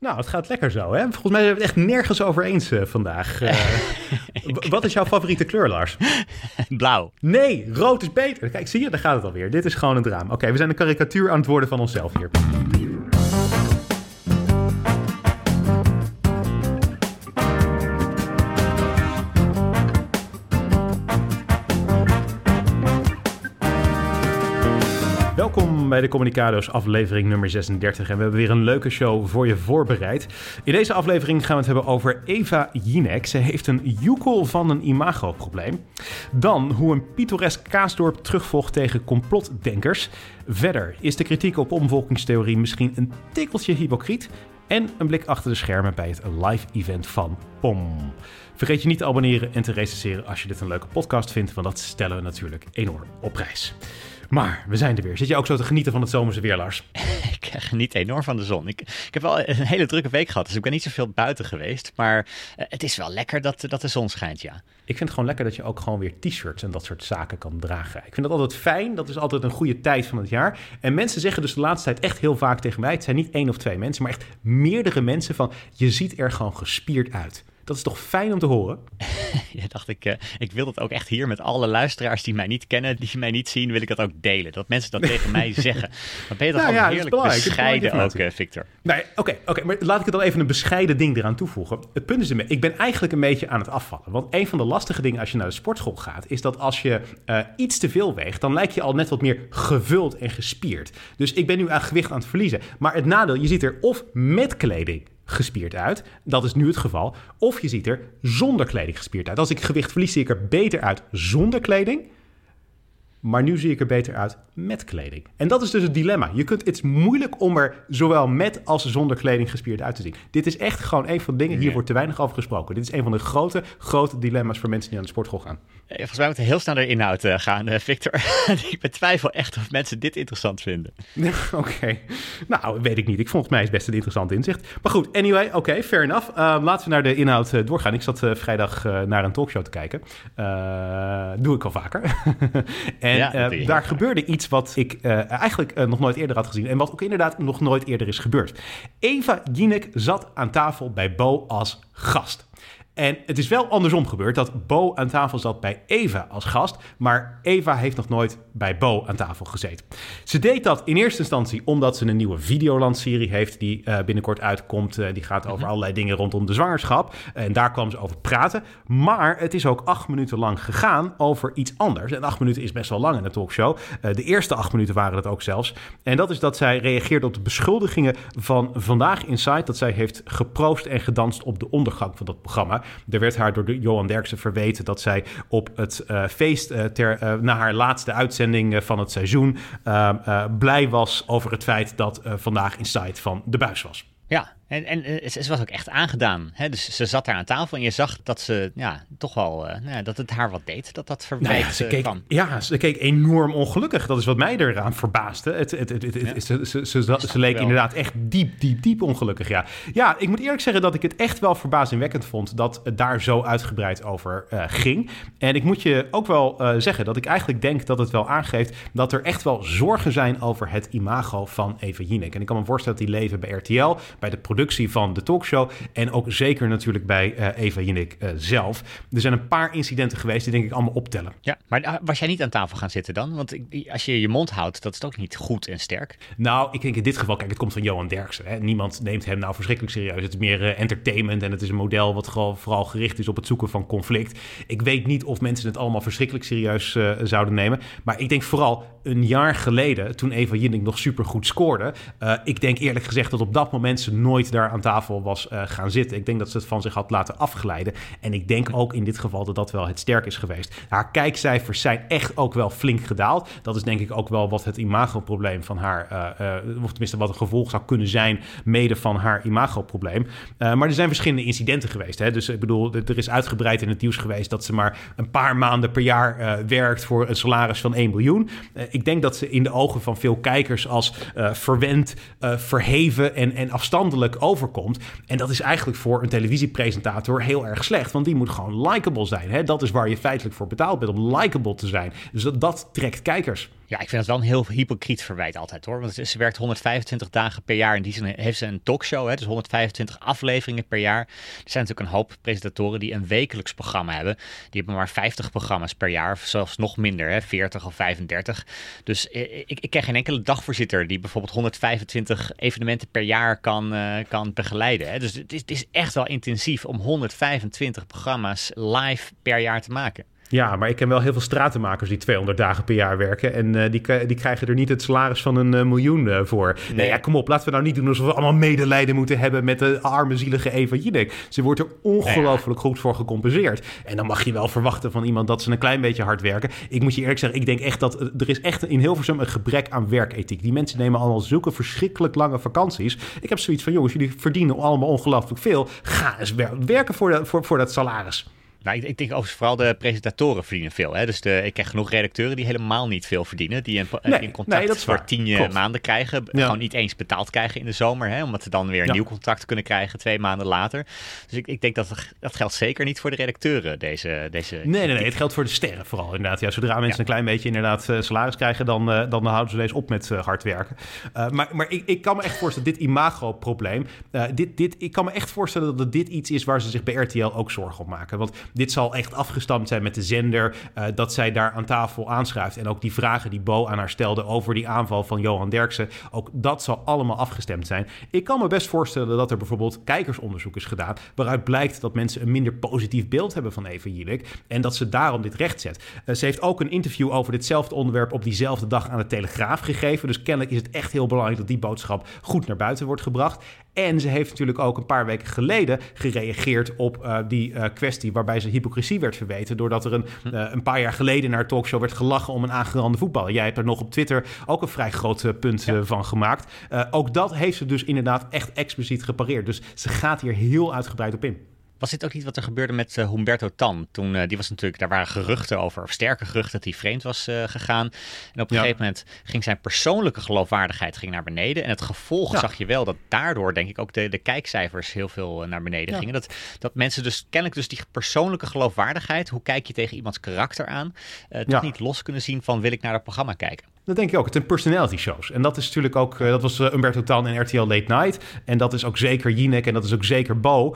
Nou, het gaat lekker zo, hè? Volgens mij zijn we het echt nergens over eens vandaag. Wat is jouw favoriete kleur, Lars? Blauw. Nee, rood is beter. Kijk, zie je? Daar gaat het alweer. Dit is gewoon een drama. Oké, we zijn een karikatuur aan het worden van onszelf hier. Welkom bij de Communicado's aflevering nummer 36 en we hebben weer een leuke show voor je voorbereid. In deze aflevering gaan we het hebben over Eva Jinek. Ze heeft een joekel van een imagoprobleem. Dan hoe een pittoresk Kaasdorp terugvocht tegen complotdenkers. Verder is de kritiek op omvolkingstheorie misschien een tikkeltje hypocriet. En een blik achter de schermen bij het live event van POM. Vergeet je niet te abonneren en te recenseren als je dit een leuke podcast vindt, want dat stellen we natuurlijk enorm op prijs. Maar we zijn er weer. Zit je ook zo te genieten van het zomerse weer, Lars? Ik geniet enorm van de zon. Ik heb wel een hele drukke week gehad, dus ik ben niet zoveel buiten geweest. Maar het is wel lekker dat de zon schijnt, ja. Ik vind het gewoon lekker dat je ook gewoon weer t-shirts en dat soort zaken kan dragen. Ik vind dat altijd fijn. Dat is altijd een goede tijd van het jaar. En mensen zeggen dus de laatste tijd echt heel vaak tegen mij, het zijn niet 1 of 2 mensen, maar echt meerdere mensen van, je ziet er gewoon gespierd uit. Dat is toch fijn om te horen? Ja, dacht ik wil dat ook echt hier met alle luisteraars die mij niet kennen, die mij niet zien, wil ik dat ook delen. Dat mensen dat tegen mij zeggen. Dan ben je toch gewoon heerlijk bescheiden ook, Victor. Nee, oké, maar laat ik er dan even een bescheiden ding eraan toevoegen. Het punt is ermee, ik ben eigenlijk een beetje aan het afvallen. Want een van de lastige dingen als je naar de sportschool gaat, is dat als je iets te veel weegt, dan lijk je al net wat meer gevuld en gespierd. Dus ik ben nu aan gewicht aan het verliezen. Maar het nadeel, je ziet er of met kleding gespierd uit. Dat is nu het geval. Of je ziet er zonder kleding gespierd uit. Als ik gewicht verlies, zie ik er beter uit zonder kleding. Maar nu zie ik er beter uit met kleding. En dat is dus het dilemma. Het is moeilijk om er zowel met als zonder kleding gespierd uit te zien. Dit is echt gewoon een van de dingen, hier wordt te weinig over gesproken. Dit is een van de grote dilemma's voor mensen die aan de sportschool gaan. Volgens mij moeten we heel snel naar de inhoud gaan, Victor. Ik betwijfel echt of mensen dit interessant vinden. Oké. Nou, weet ik niet. Volgens mij is het best een interessant inzicht. Maar goed, anyway, oké, fair enough. Laten we naar de inhoud doorgaan. Ik zat vrijdag naar een talkshow te kijken. Doe ik al vaker. En daar gebeurde iets wat ik eigenlijk nog nooit eerder had gezien. En wat ook inderdaad nog nooit eerder is gebeurd. Eva Jinek zat aan tafel bij Bo als gast. En het is wel andersom gebeurd dat Bo aan tafel zat bij Eva als gast. Maar Eva heeft nog nooit bij Bo aan tafel gezeten. Ze deed dat in eerste instantie omdat ze een nieuwe Videoland-serie heeft die binnenkort uitkomt. Die gaat over allerlei dingen rondom de zwangerschap. En daar kwam ze over praten. Maar het is ook 8 minuten lang gegaan over iets anders. En 8 minuten is best wel lang in een talkshow. De eerste 8 minuten waren het ook zelfs. En dat is dat zij reageerde op de beschuldigingen van Vandaag Inside. Dat zij heeft geproost en gedanst op de ondergang van dat programma. Er werd haar door Johan Derksen verweten dat zij op het feest na haar laatste uitzending van het seizoen blij was over het feit dat Vandaag Inside van de buis was. Ja, en ze was ook echt aangedaan. Hè? Dus ze zat daar aan tafel en je zag dat ze toch wel dat het haar wat deed. Dat verwijt kwam. Ja, ze keek enorm ongelukkig. Dat is wat mij eraan verbaasde. Ze leek inderdaad echt diep ongelukkig. Ja, ik moet eerlijk zeggen dat ik het echt wel verbazingwekkend vond dat het daar zo uitgebreid over ging. En ik moet je ook wel zeggen dat ik eigenlijk denk dat het wel aangeeft dat er echt wel zorgen zijn over het imago van Eva Jinek. En ik kan me voorstellen dat die leven bij RTL, bij de productie van de talkshow en ook zeker natuurlijk bij Eva Jinek zelf. Er zijn een paar incidenten geweest die denk ik allemaal optellen. Ja, maar was jij niet aan tafel gaan zitten dan? Want als je je mond houdt, dat is ook niet goed en sterk. Nou, ik denk in dit geval, kijk, het komt van Johan Derksen. Hè. Niemand neemt hem nou verschrikkelijk serieus. Het is meer entertainment en het is een model wat vooral gericht is op het zoeken van conflict. Ik weet niet of mensen het allemaal verschrikkelijk serieus zouden nemen. Maar ik denk vooral een jaar geleden, toen Eva Jinek nog supergoed scoorde. Ik denk eerlijk gezegd dat op dat moment ze nooit daar aan tafel was gaan zitten. Ik denk dat ze het van zich had laten afglijden. En ik denk ook in dit geval dat dat wel het sterk is geweest. Haar kijkcijfers zijn echt ook wel flink gedaald. Dat is denk ik ook wel wat het imagoprobleem van haar, of tenminste wat een gevolg zou kunnen zijn, mede van haar imagoprobleem. Maar er zijn verschillende incidenten geweest. Hè? Dus ik bedoel, er is uitgebreid in het nieuws geweest dat ze maar een paar maanden per jaar werkt voor een salaris van 1 miljoen. Ik denk dat ze in de ogen van veel kijkers als verwend, verheven en afstandelijk overkomt. En dat is eigenlijk voor een televisiepresentator heel erg slecht, want die moet gewoon likable zijn. Hè? Dat is waar je feitelijk voor betaald bent, om likable te zijn. Dus dat trekt kijkers. Ja, ik vind het wel een heel hypocriet verwijt altijd hoor. Want ze werkt 125 dagen per jaar. In die zin heeft ze een talkshow, hè, dus 125 afleveringen per jaar. Er zijn natuurlijk een hoop presentatoren die een wekelijks programma hebben. Die hebben maar 50 programma's per jaar, of zelfs nog minder, hè, 40 of 35. Dus ik ken geen enkele dagvoorzitter die bijvoorbeeld 125 evenementen per jaar kan begeleiden. Hè. Dus het is echt wel intensief om 125 programma's live per jaar te maken. Ja, maar ik ken wel heel veel stratenmakers die 200 dagen per jaar werken. En die krijgen er niet het salaris van een miljoen voor. Nee, ja, kom op, laten we nou niet doen alsof we allemaal medelijden moeten hebben met de arme, zielige Eva Jinek. Ze wordt er ongelooflijk goed voor gecompenseerd. En dan mag je wel verwachten van iemand dat ze een klein beetje hard werken. Ik moet je eerlijk zeggen, ik denk echt dat er is echt in Hilversum een gebrek aan werkethiek. Die mensen nemen allemaal zulke verschrikkelijk lange vakanties. Ik heb zoiets van, jongens, jullie verdienen allemaal ongelooflijk veel. Ga eens werken voor dat salaris. Nou, ik denk overigens vooral de presentatoren verdienen veel. Hè? Dus ik ken genoeg redacteuren die helemaal niet veel verdienen. Die een contract voor 10 maanden krijgen. Ja. Gewoon niet eens betaald krijgen in de zomer. Hè? Omdat ze dan weer een nieuw contract kunnen krijgen 2 maanden later. Dus ik denk dat geldt zeker niet voor de redacteuren. Nee, het geldt voor de sterren vooral inderdaad. Ja, zodra mensen een klein beetje inderdaad salaris krijgen, dan houden ze deze op met hard werken. Maar ik kan me echt voorstellen, dit imago-probleem. Ik kan me echt voorstellen dat dit iets is waar ze zich bij RTL ook zorgen om maken. Want dit zal echt afgestampt zijn met de zender, dat zij daar aan tafel aanschuift. En ook die vragen die Bo aan haar stelde over die aanval van Johan Derksen, ook dat zal allemaal afgestemd zijn. Ik kan me best voorstellen dat er bijvoorbeeld kijkersonderzoek is gedaan, waaruit blijkt dat mensen een minder positief beeld hebben van Eva Jinek en dat ze daarom dit rechtzet. Ze heeft ook een interview over ditzelfde onderwerp op diezelfde dag aan de Telegraaf gegeven. Dus kennelijk is het echt heel belangrijk dat die boodschap goed naar buiten wordt gebracht. En ze heeft natuurlijk ook een paar weken geleden gereageerd op die kwestie waarbij ze hypocrisie werd verweten, doordat er een paar jaar geleden naar haar talkshow werd gelachen om een aangerande voetballer. Jij hebt er nog op Twitter ook een vrij groot punt van gemaakt. Ook dat heeft ze dus inderdaad echt expliciet gepareerd. Dus ze gaat hier heel uitgebreid op in. Was dit ook niet wat er gebeurde met Humberto Tan? Toen, die was natuurlijk, daar waren geruchten over, of sterke geruchten, dat hij vreemd was gegaan. En op een gegeven moment ging zijn persoonlijke geloofwaardigheid naar beneden. En het gevolg zag je wel dat daardoor, denk ik, ook de kijkcijfers heel veel naar beneden gingen. Dat mensen dus kennelijk dus die persoonlijke geloofwaardigheid, hoe kijk je tegen iemands karakter aan, toch niet los kunnen zien van wil ik naar het programma kijken. Dat denk ik ook. Het zijn personality shows. En dat is natuurlijk ook, dat was Humberto Tan en RTL Late Night. En dat is ook zeker Jinek en dat is ook zeker Bo.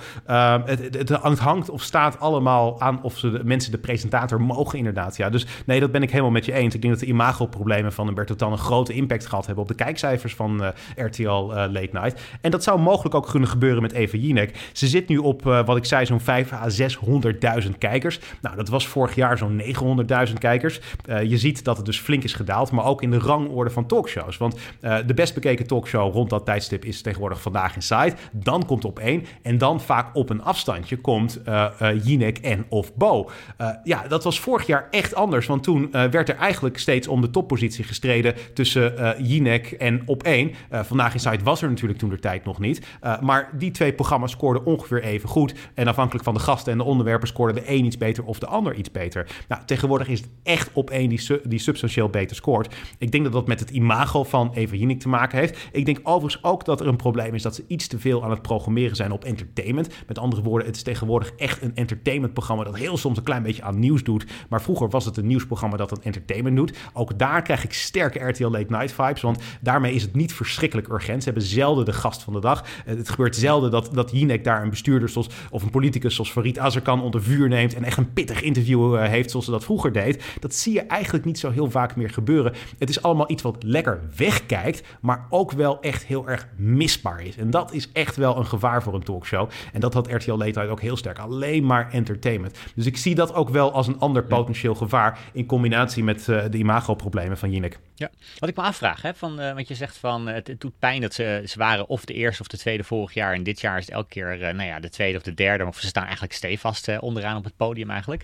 Het hangt of staat allemaal aan of de mensen de presentator mogen inderdaad. Ja, dus nee, dat ben ik helemaal met je eens. Ik denk dat de imagoproblemen van Humberto Tan een grote impact gehad hebben op de kijkcijfers van RTL Late Night. En dat zou mogelijk ook kunnen gebeuren met Eva Jinek. Ze zit nu op, wat ik zei, zo'n 500.000 à 600.000 kijkers. Nou, dat was vorig jaar zo'n 900.000 kijkers. Je ziet dat het dus flink is gedaald, maar ook in de rangorde van talkshows. Want de best bekeken talkshow rond dat tijdstip is tegenwoordig Vandaag Inside. Dan komt Op 1 en dan vaak op een afstandje komt Jinek en of Bo. Dat was vorig jaar echt anders, want toen werd er eigenlijk steeds om de toppositie gestreden tussen Jinek en Op 1. Vandaag Inside was er natuurlijk toen de tijd nog niet. Maar die twee programma's scoorden ongeveer even goed. En afhankelijk van de gasten en de onderwerpen scoorde de een iets beter of de ander iets beter. Nou, tegenwoordig is het echt Op 1 die substantieel beter scoort. Ik denk dat dat met het imago van Eva Jinek te maken heeft. Ik denk overigens ook dat er een probleem is dat ze iets te veel aan het programmeren zijn op entertainment. Met andere woorden, het is tegenwoordig echt een entertainmentprogramma dat heel soms een klein beetje aan nieuws doet. Maar vroeger was het een nieuwsprogramma dat een entertainment doet. Ook daar krijg ik sterke RTL Late Night vibes, want daarmee is het niet verschrikkelijk urgent. Ze hebben zelden de gast van de dag. Het gebeurt zelden dat Jinek daar een bestuurder of een politicus zoals Farid Azarkan onder vuur neemt en echt een pittig interview heeft zoals ze dat vroeger deed. Dat zie je eigenlijk niet zo heel vaak meer gebeuren. Het is allemaal iets wat lekker wegkijkt, maar ook wel echt heel erg misbaar is. En dat is echt wel een gevaar voor een talkshow. En dat had RTL Late Night ook heel sterk. Alleen maar entertainment. Dus ik zie dat ook wel als een ander potentieel gevaar in combinatie met de imagoproblemen van Jinek. Ja, wat ik me afvraag, want je zegt van het doet pijn dat ze waren of de eerste of de tweede vorig jaar en dit jaar is het elke keer de tweede of de derde, of ze staan eigenlijk stevast onderaan op het podium eigenlijk.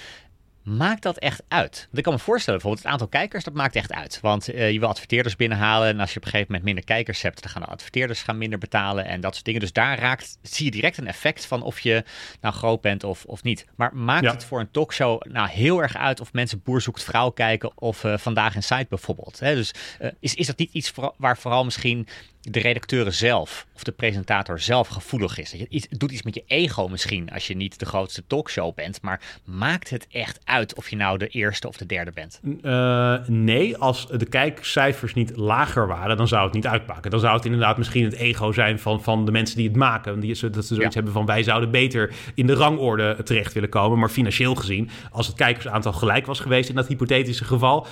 Maakt dat echt uit? Want ik kan me voorstellen, bijvoorbeeld het aantal kijkers, dat maakt echt uit. Want je wil adverteerders binnenhalen en als je op een gegeven moment minder kijkers hebt, dan gaan de adverteerders minder betalen en dat soort dingen. Dus daar zie je direct een effect van of je nou groot bent of niet. Maar maakt het voor een talkshow nou heel erg uit of mensen Boer zoekt vrouw kijken of Vandaag Inside bijvoorbeeld? Hè? Dus is dat niet iets waar vooral misschien de redacteuren zelf of de presentator zelf gevoelig is. Het doet iets met je ego misschien als je niet de grootste talkshow bent. Maar maakt het echt uit of je nou de eerste of de derde bent? Nee, als de kijkcijfers niet lager waren, dan zou het niet uitmaken. Dan zou het inderdaad misschien het ego zijn van de mensen die het maken. Dat ze zoiets hebben van wij zouden beter in de rangorde terecht willen komen. Maar financieel gezien, als het kijkersaantal gelijk was geweest in dat hypothetische geval,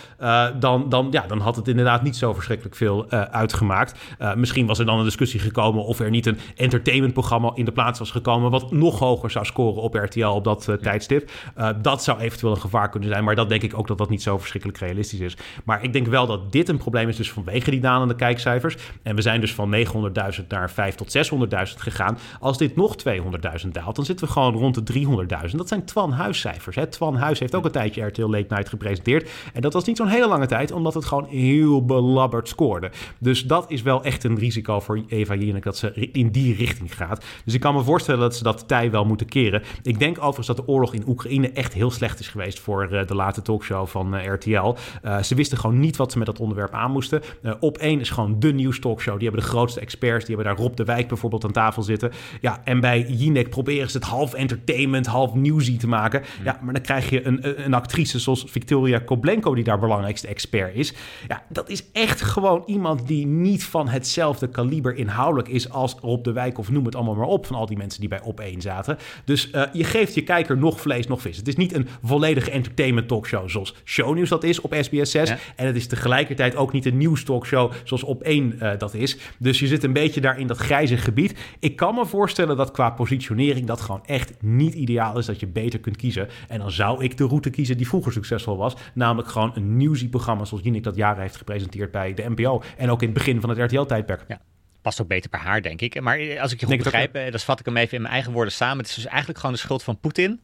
dan had het inderdaad niet zo verschrikkelijk veel uitgemaakt. Misschien was er dan een discussie gekomen of er niet een entertainmentprogramma in de plaats was gekomen wat nog hoger zou scoren op RTL op dat tijdstip. Dat zou eventueel een gevaar kunnen zijn, maar dat denk ik ook dat niet zo verschrikkelijk realistisch is. Maar ik denk wel dat dit een probleem is dus vanwege die dalende kijkcijfers. En we zijn dus van 900.000 naar 500.000 tot 600.000 gegaan. Als dit nog 200.000 daalt, dan zitten we gewoon rond de 300.000. Dat zijn Twan Huis-cijfers. Twan Huis heeft ook een tijdje RTL Late Night gepresenteerd. En dat was niet zo'n hele lange tijd, omdat het gewoon heel belabberd scoorde. Dus dat is wel echt een risico voor Eva Jinek dat ze in die richting gaat. Dus ik kan me voorstellen dat ze dat tij wel moeten keren. Ik denk overigens dat de oorlog in Oekraïne echt heel slecht is geweest voor de late talkshow van RTL. Ze wisten gewoon niet wat ze met dat onderwerp aan moesten. Op1 is gewoon de nieuwstalkshow. Die hebben de grootste experts. Die hebben daar Rob de Wijk bijvoorbeeld aan tafel zitten. Ja, en bij Jinek proberen ze het half entertainment, half newsy te maken. Ja, maar dan krijg je een actrice zoals Victoria Koblenko die daar belangrijkste expert is. Ja, dat is echt gewoon iemand die niet van hetzelfde kaliber inhoudelijk is als Rob de Wijk of noem het allemaal maar op van al die mensen die bij Op1 zaten. Dus je geeft je kijker nog vlees, nog vis. Het is niet een volledige entertainment talkshow zoals Shownieuws dat is op SBS 6. Ja. En het is tegelijkertijd ook niet een nieuwstalkshow zoals Op1 dat is. Dus je zit een beetje daar in dat grijze gebied. Ik kan me voorstellen dat qua positionering dat gewoon echt niet ideaal is, dat je beter kunt kiezen. En dan zou ik de route kiezen die vroeger succesvol was. Namelijk gewoon een newsy-programma zoals Jinek dat jaren heeft gepresenteerd bij de NPO. En ook in het begin van het RTL-tijdperk. Ja. Past ook beter bij haar, denk ik. Maar als ik je goed begrijp, dan vat ik hem even in mijn eigen woorden samen. Het is dus eigenlijk gewoon de schuld van Poetin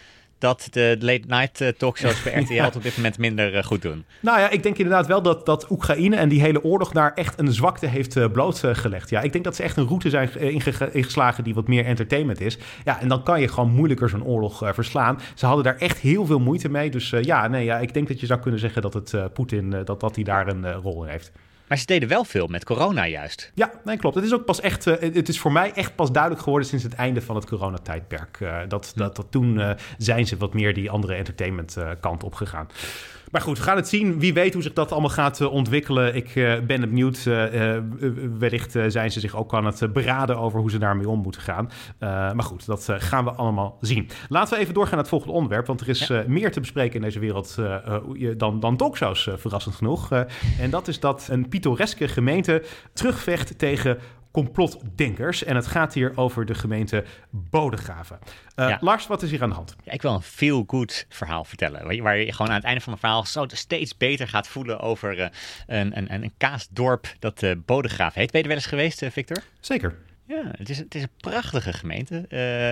dat de late-night talkshows bij RTL op dit moment minder goed doen. Nou ja, ik denk inderdaad wel dat Oekraïne en die hele oorlog daar echt een zwakte heeft blootgelegd. Ja, ik denk dat ze echt een route zijn ingeslagen die wat meer entertainment is. Ja, en dan kan je gewoon moeilijker zo'n oorlog verslaan. Ze hadden daar echt heel veel moeite mee. Dus ik denk dat je zou kunnen zeggen dat het Poetin, dat hij daar een rol in heeft. Maar ze deden wel veel met corona juist. Ja, nee, klopt. Het is ook pas echt. Het is voor mij echt pas duidelijk geworden sinds het einde van het coronatijdperk. Dat toen zijn ze wat meer die andere entertainment kant op gegaan. Maar goed, we gaan het zien. Wie weet hoe zich dat allemaal gaat ontwikkelen. Ik ben benieuwd. Wellicht zijn ze zich ook aan het beraden over hoe ze daarmee om moeten gaan. Maar goed, dat gaan we allemaal zien. Laten we even doorgaan naar het volgende onderwerp. Want er is meer te bespreken in deze wereld dan talkshows, verrassend genoeg. En dat is dat een pittoreske gemeente terugvecht tegen complotdenkers. En het gaat hier over de gemeente Bodegraven. Lars, wat is hier aan de hand? Ja, ik wil een feel-good verhaal vertellen. Waar je gewoon aan het einde van mijn verhaal zo steeds beter gaat voelen over een kaasdorp dat Bodegraven heet. Ben je er wel eens geweest, Victor? Zeker. Ja, het is een prachtige gemeente.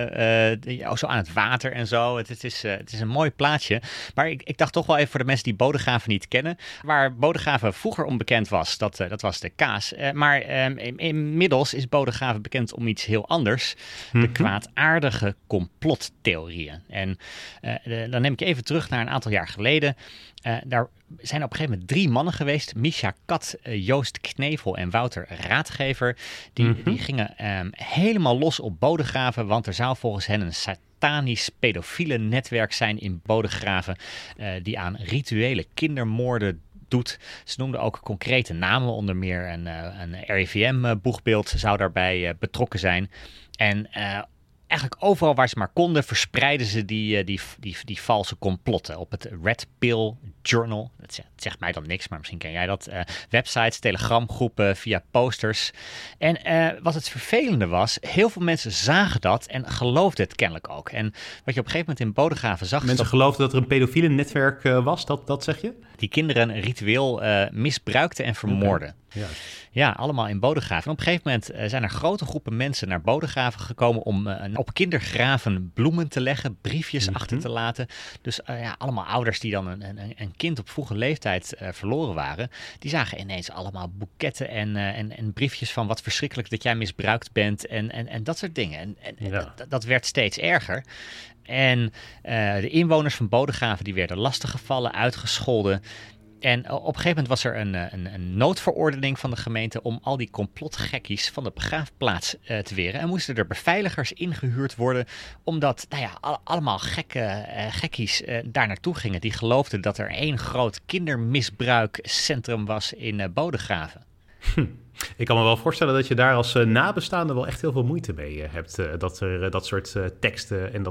Zo aan het water en zo. Het is een mooi plaatsje. Maar ik dacht toch wel even voor de mensen die Bodegraven niet kennen. Waar Bodegraven vroeger onbekend was, dat was de kaas. Maar inmiddels is Bodegraven bekend om iets heel anders. De kwaadaardige complottheorieën. En dan neem ik je even terug naar een aantal jaar geleden. Daar zijn op een gegeven moment 3 mannen geweest. Misha Kat, Joost Knevel en Wouter Raadgever. Die gingen helemaal los op Bodegraven. Want er zou volgens hen een satanisch pedofiele netwerk zijn in Bodegraven. Die aan rituele kindermoorden doet. Ze noemden ook concrete namen. Onder meer een RIVM-boegbeeld zou daarbij betrokken zijn. En eigenlijk overal waar ze maar konden, verspreiden ze die valse complotten. Op het Red Pill Journal. Dat zegt mij dan niks, maar misschien ken jij dat. Websites, telegramgroepen, via posters. En wat het vervelende was, heel veel mensen zagen dat en geloofden het kennelijk ook. En wat je op een gegeven moment in Bodegraven zag... Mensen geloofden dat er een pedofiele netwerk was, dat zeg je? Die kinderen ritueel misbruikten en vermoorden. Okay. Ja, allemaal in Bodegraven. En op een gegeven moment zijn er grote groepen mensen naar Bodegraven gekomen om op kindergraven bloemen te leggen, briefjes achter te laten. Dus allemaal ouders die dan een kind op vroege leeftijd verloren waren, die zagen ineens allemaal boeketten en briefjes van wat verschrikkelijk dat jij misbruikt bent en dat soort dingen. En dat werd steeds erger. En de inwoners van Bodegraven die werden lastiggevallen, uitgescholden. En op een gegeven moment was er een noodverordening van de gemeente om al die complotgekkies van de begraafplaats te weren. En moesten er beveiligers ingehuurd worden, omdat allemaal gekkies daar naartoe gingen. Die geloofden dat er één groot kindermisbruikcentrum was in Bodegraven. Ik kan me wel voorstellen dat je daar als nabestaande wel echt heel veel moeite mee hebt. Dat er dat soort teksten en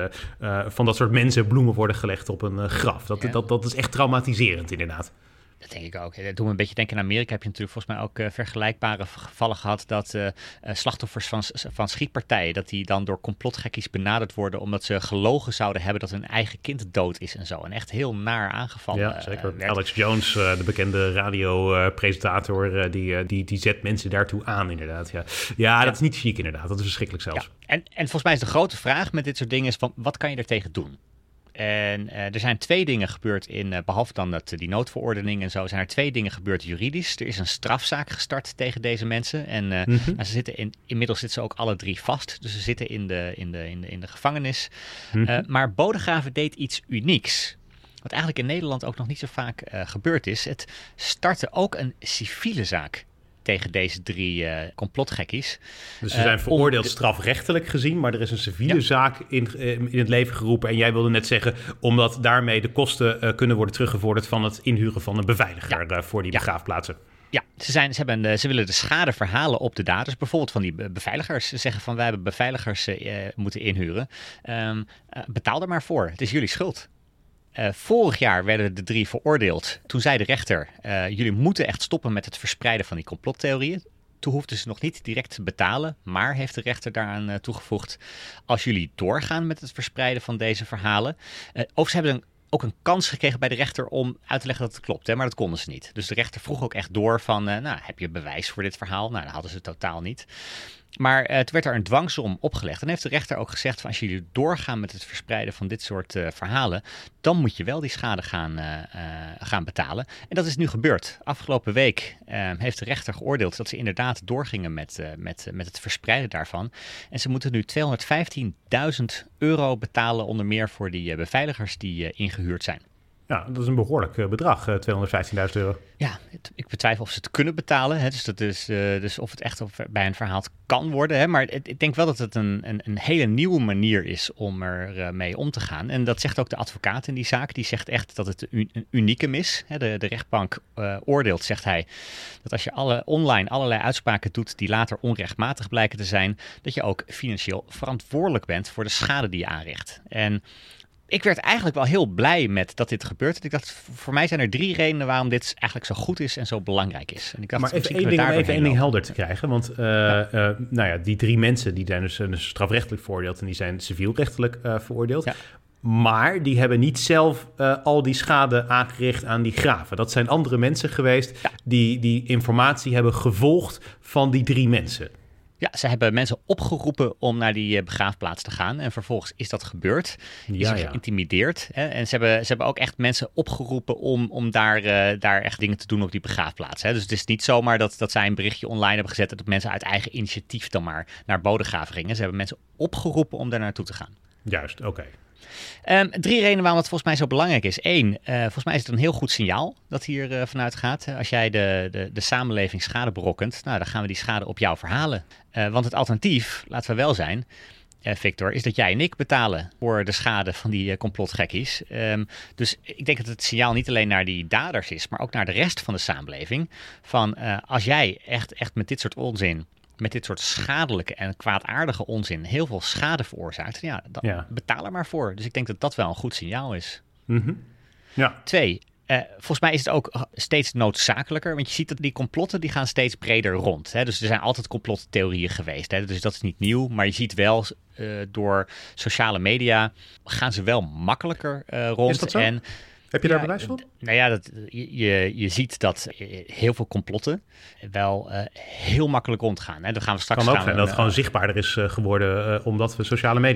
van dat soort mensen bloemen worden gelegd op een graf. Dat is echt traumatiserend inderdaad. Dat denk ik ook. Dat doet me een beetje denken aan Amerika. Heb je natuurlijk volgens mij ook vergelijkbare gevallen gehad dat slachtoffers van schietpartijen, dat die dan door complotgekkies benaderd worden omdat ze gelogen zouden hebben dat hun eigen kind dood is en zo. En echt heel naar aangevallen. Ja, zeker. Alex Jones, de bekende radiopresentator, die zet mensen daartoe aan inderdaad. Ja, dat is niet chic inderdaad. Dat is verschrikkelijk zelfs. Ja. En volgens mij is de grote vraag met dit soort dingen is van, wat kan je er tegen doen? En er zijn 2 dingen gebeurd behalve dan die noodverordening en zo, zijn er 2 dingen gebeurd juridisch. Er is een strafzaak gestart tegen deze mensen. En inmiddels zitten ze ook alle 3 vast. Dus ze zitten in de gevangenis. Maar Bodegraven deed iets unieks. Wat eigenlijk in Nederland ook nog niet zo vaak gebeurd is. Het startte ook een civiele zaak tegen deze 3 complotgekkies. Dus ze zijn veroordeeld strafrechtelijk gezien, maar er is een civiele zaak in het leven geroepen. En jij wilde net zeggen, omdat daarmee de kosten kunnen worden teruggevorderd van het inhuren van een beveiliger voor die begraafplaatsen. Ja, ze willen de schade verhalen op de daders. Bijvoorbeeld van die beveiligers. Ze zeggen van, wij hebben beveiligers moeten inhuren. Betaal er maar voor. Het is jullie schuld. Vorig jaar werden de 3 veroordeeld. Toen zei de rechter, jullie moeten echt stoppen met het verspreiden van die complottheorieën. Toen hoefden ze nog niet direct te betalen, maar heeft de rechter daaraan toegevoegd, als jullie doorgaan met het verspreiden van deze verhalen. Of ze hebben ook een kans gekregen bij de rechter om uit te leggen dat het klopt, hè, maar dat konden ze niet. Dus de rechter vroeg ook echt door van, heb je bewijs voor dit verhaal? Nou, dat hadden ze totaal niet. Maar toen werd er een dwangsom opgelegd. En heeft de rechter ook gezegd van, als jullie doorgaan met het verspreiden van dit soort verhalen, dan moet je wel die schade gaan betalen. En dat is nu gebeurd. Afgelopen week heeft de rechter geoordeeld dat ze inderdaad doorgingen met het verspreiden daarvan. En ze moeten nu €215.000 betalen, onder meer voor die beveiligers die ingehuurd zijn. Ja, dat is een behoorlijk bedrag, €215.000. Ja, ik betwijfel of ze het kunnen betalen. Hè. Dus of het echt bij een verhaal kan worden. Hè. Maar ik denk wel dat het een hele nieuwe manier is om er mee om te gaan. En dat zegt ook de advocaat in die zaak. Die zegt echt dat het een unicum is. Hè. De rechtbank oordeelt, zegt hij, dat als je online allerlei uitspraken doet die later onrechtmatig blijken te zijn, dat je ook financieel verantwoordelijk bent voor de schade die je aanricht. En ik werd eigenlijk wel heel blij met dat dit gebeurt. Ik dacht, voor mij zijn er 3 redenen waarom dit eigenlijk zo goed is en zo belangrijk is. En ik dacht, maar even één ding helder te krijgen. Want die 3 mensen die zijn dus strafrechtelijk veroordeeld en die zijn civielrechtelijk veroordeeld. Ja. Maar die hebben niet zelf al die schade aangericht aan die graven. Dat zijn andere mensen geweest die informatie hebben gevolgd van die 3 mensen. Ja, ze hebben mensen opgeroepen om naar die begraafplaats te gaan. En vervolgens is dat gebeurd. Is er geïntimideerd. Hè? En ze hebben ook echt mensen opgeroepen om daar echt dingen te doen op die begraafplaats. Hè? Dus het is niet zomaar dat zij een berichtje online hebben gezet en dat mensen uit eigen initiatief dan maar naar Bodegraven gingen. Ze hebben mensen opgeroepen om daar naartoe te gaan. Juist, oké. 3 redenen waarom het volgens mij zo belangrijk is. 1, volgens mij is het een heel goed signaal dat hier vanuit gaat. Als jij de samenleving schade berokkent, dan gaan we die schade op jou verhalen. Want het alternatief, laten we wel zijn, Victor, is dat jij en ik betalen voor de schade van die complotgekkies. Dus ik denk dat het signaal niet alleen naar die daders is, maar ook naar de rest van de samenleving. Van als jij echt met dit soort onzin, met dit soort schadelijke en kwaadaardige onzin heel veel schade veroorzaakt, betaal er maar voor. Dus ik denk dat dat wel een goed signaal is. Mm-hmm. Ja. 2, volgens mij is het ook steeds noodzakelijker, want je ziet dat die complotten die gaan steeds breder rond. Hè? Dus er zijn altijd complottheorieën geweest, hè? Dus dat is niet nieuw, maar je ziet wel door sociale media gaan ze wel makkelijker rond. Is dat zo? Heb je daar bewijs van? Nou ja, je ziet dat heel veel complotten wel heel makkelijk rondgaan. Hè? Dan gaan we straks kan ook zijn dat het gewoon zichtbaarder is geworden omdat we sociale media hebben.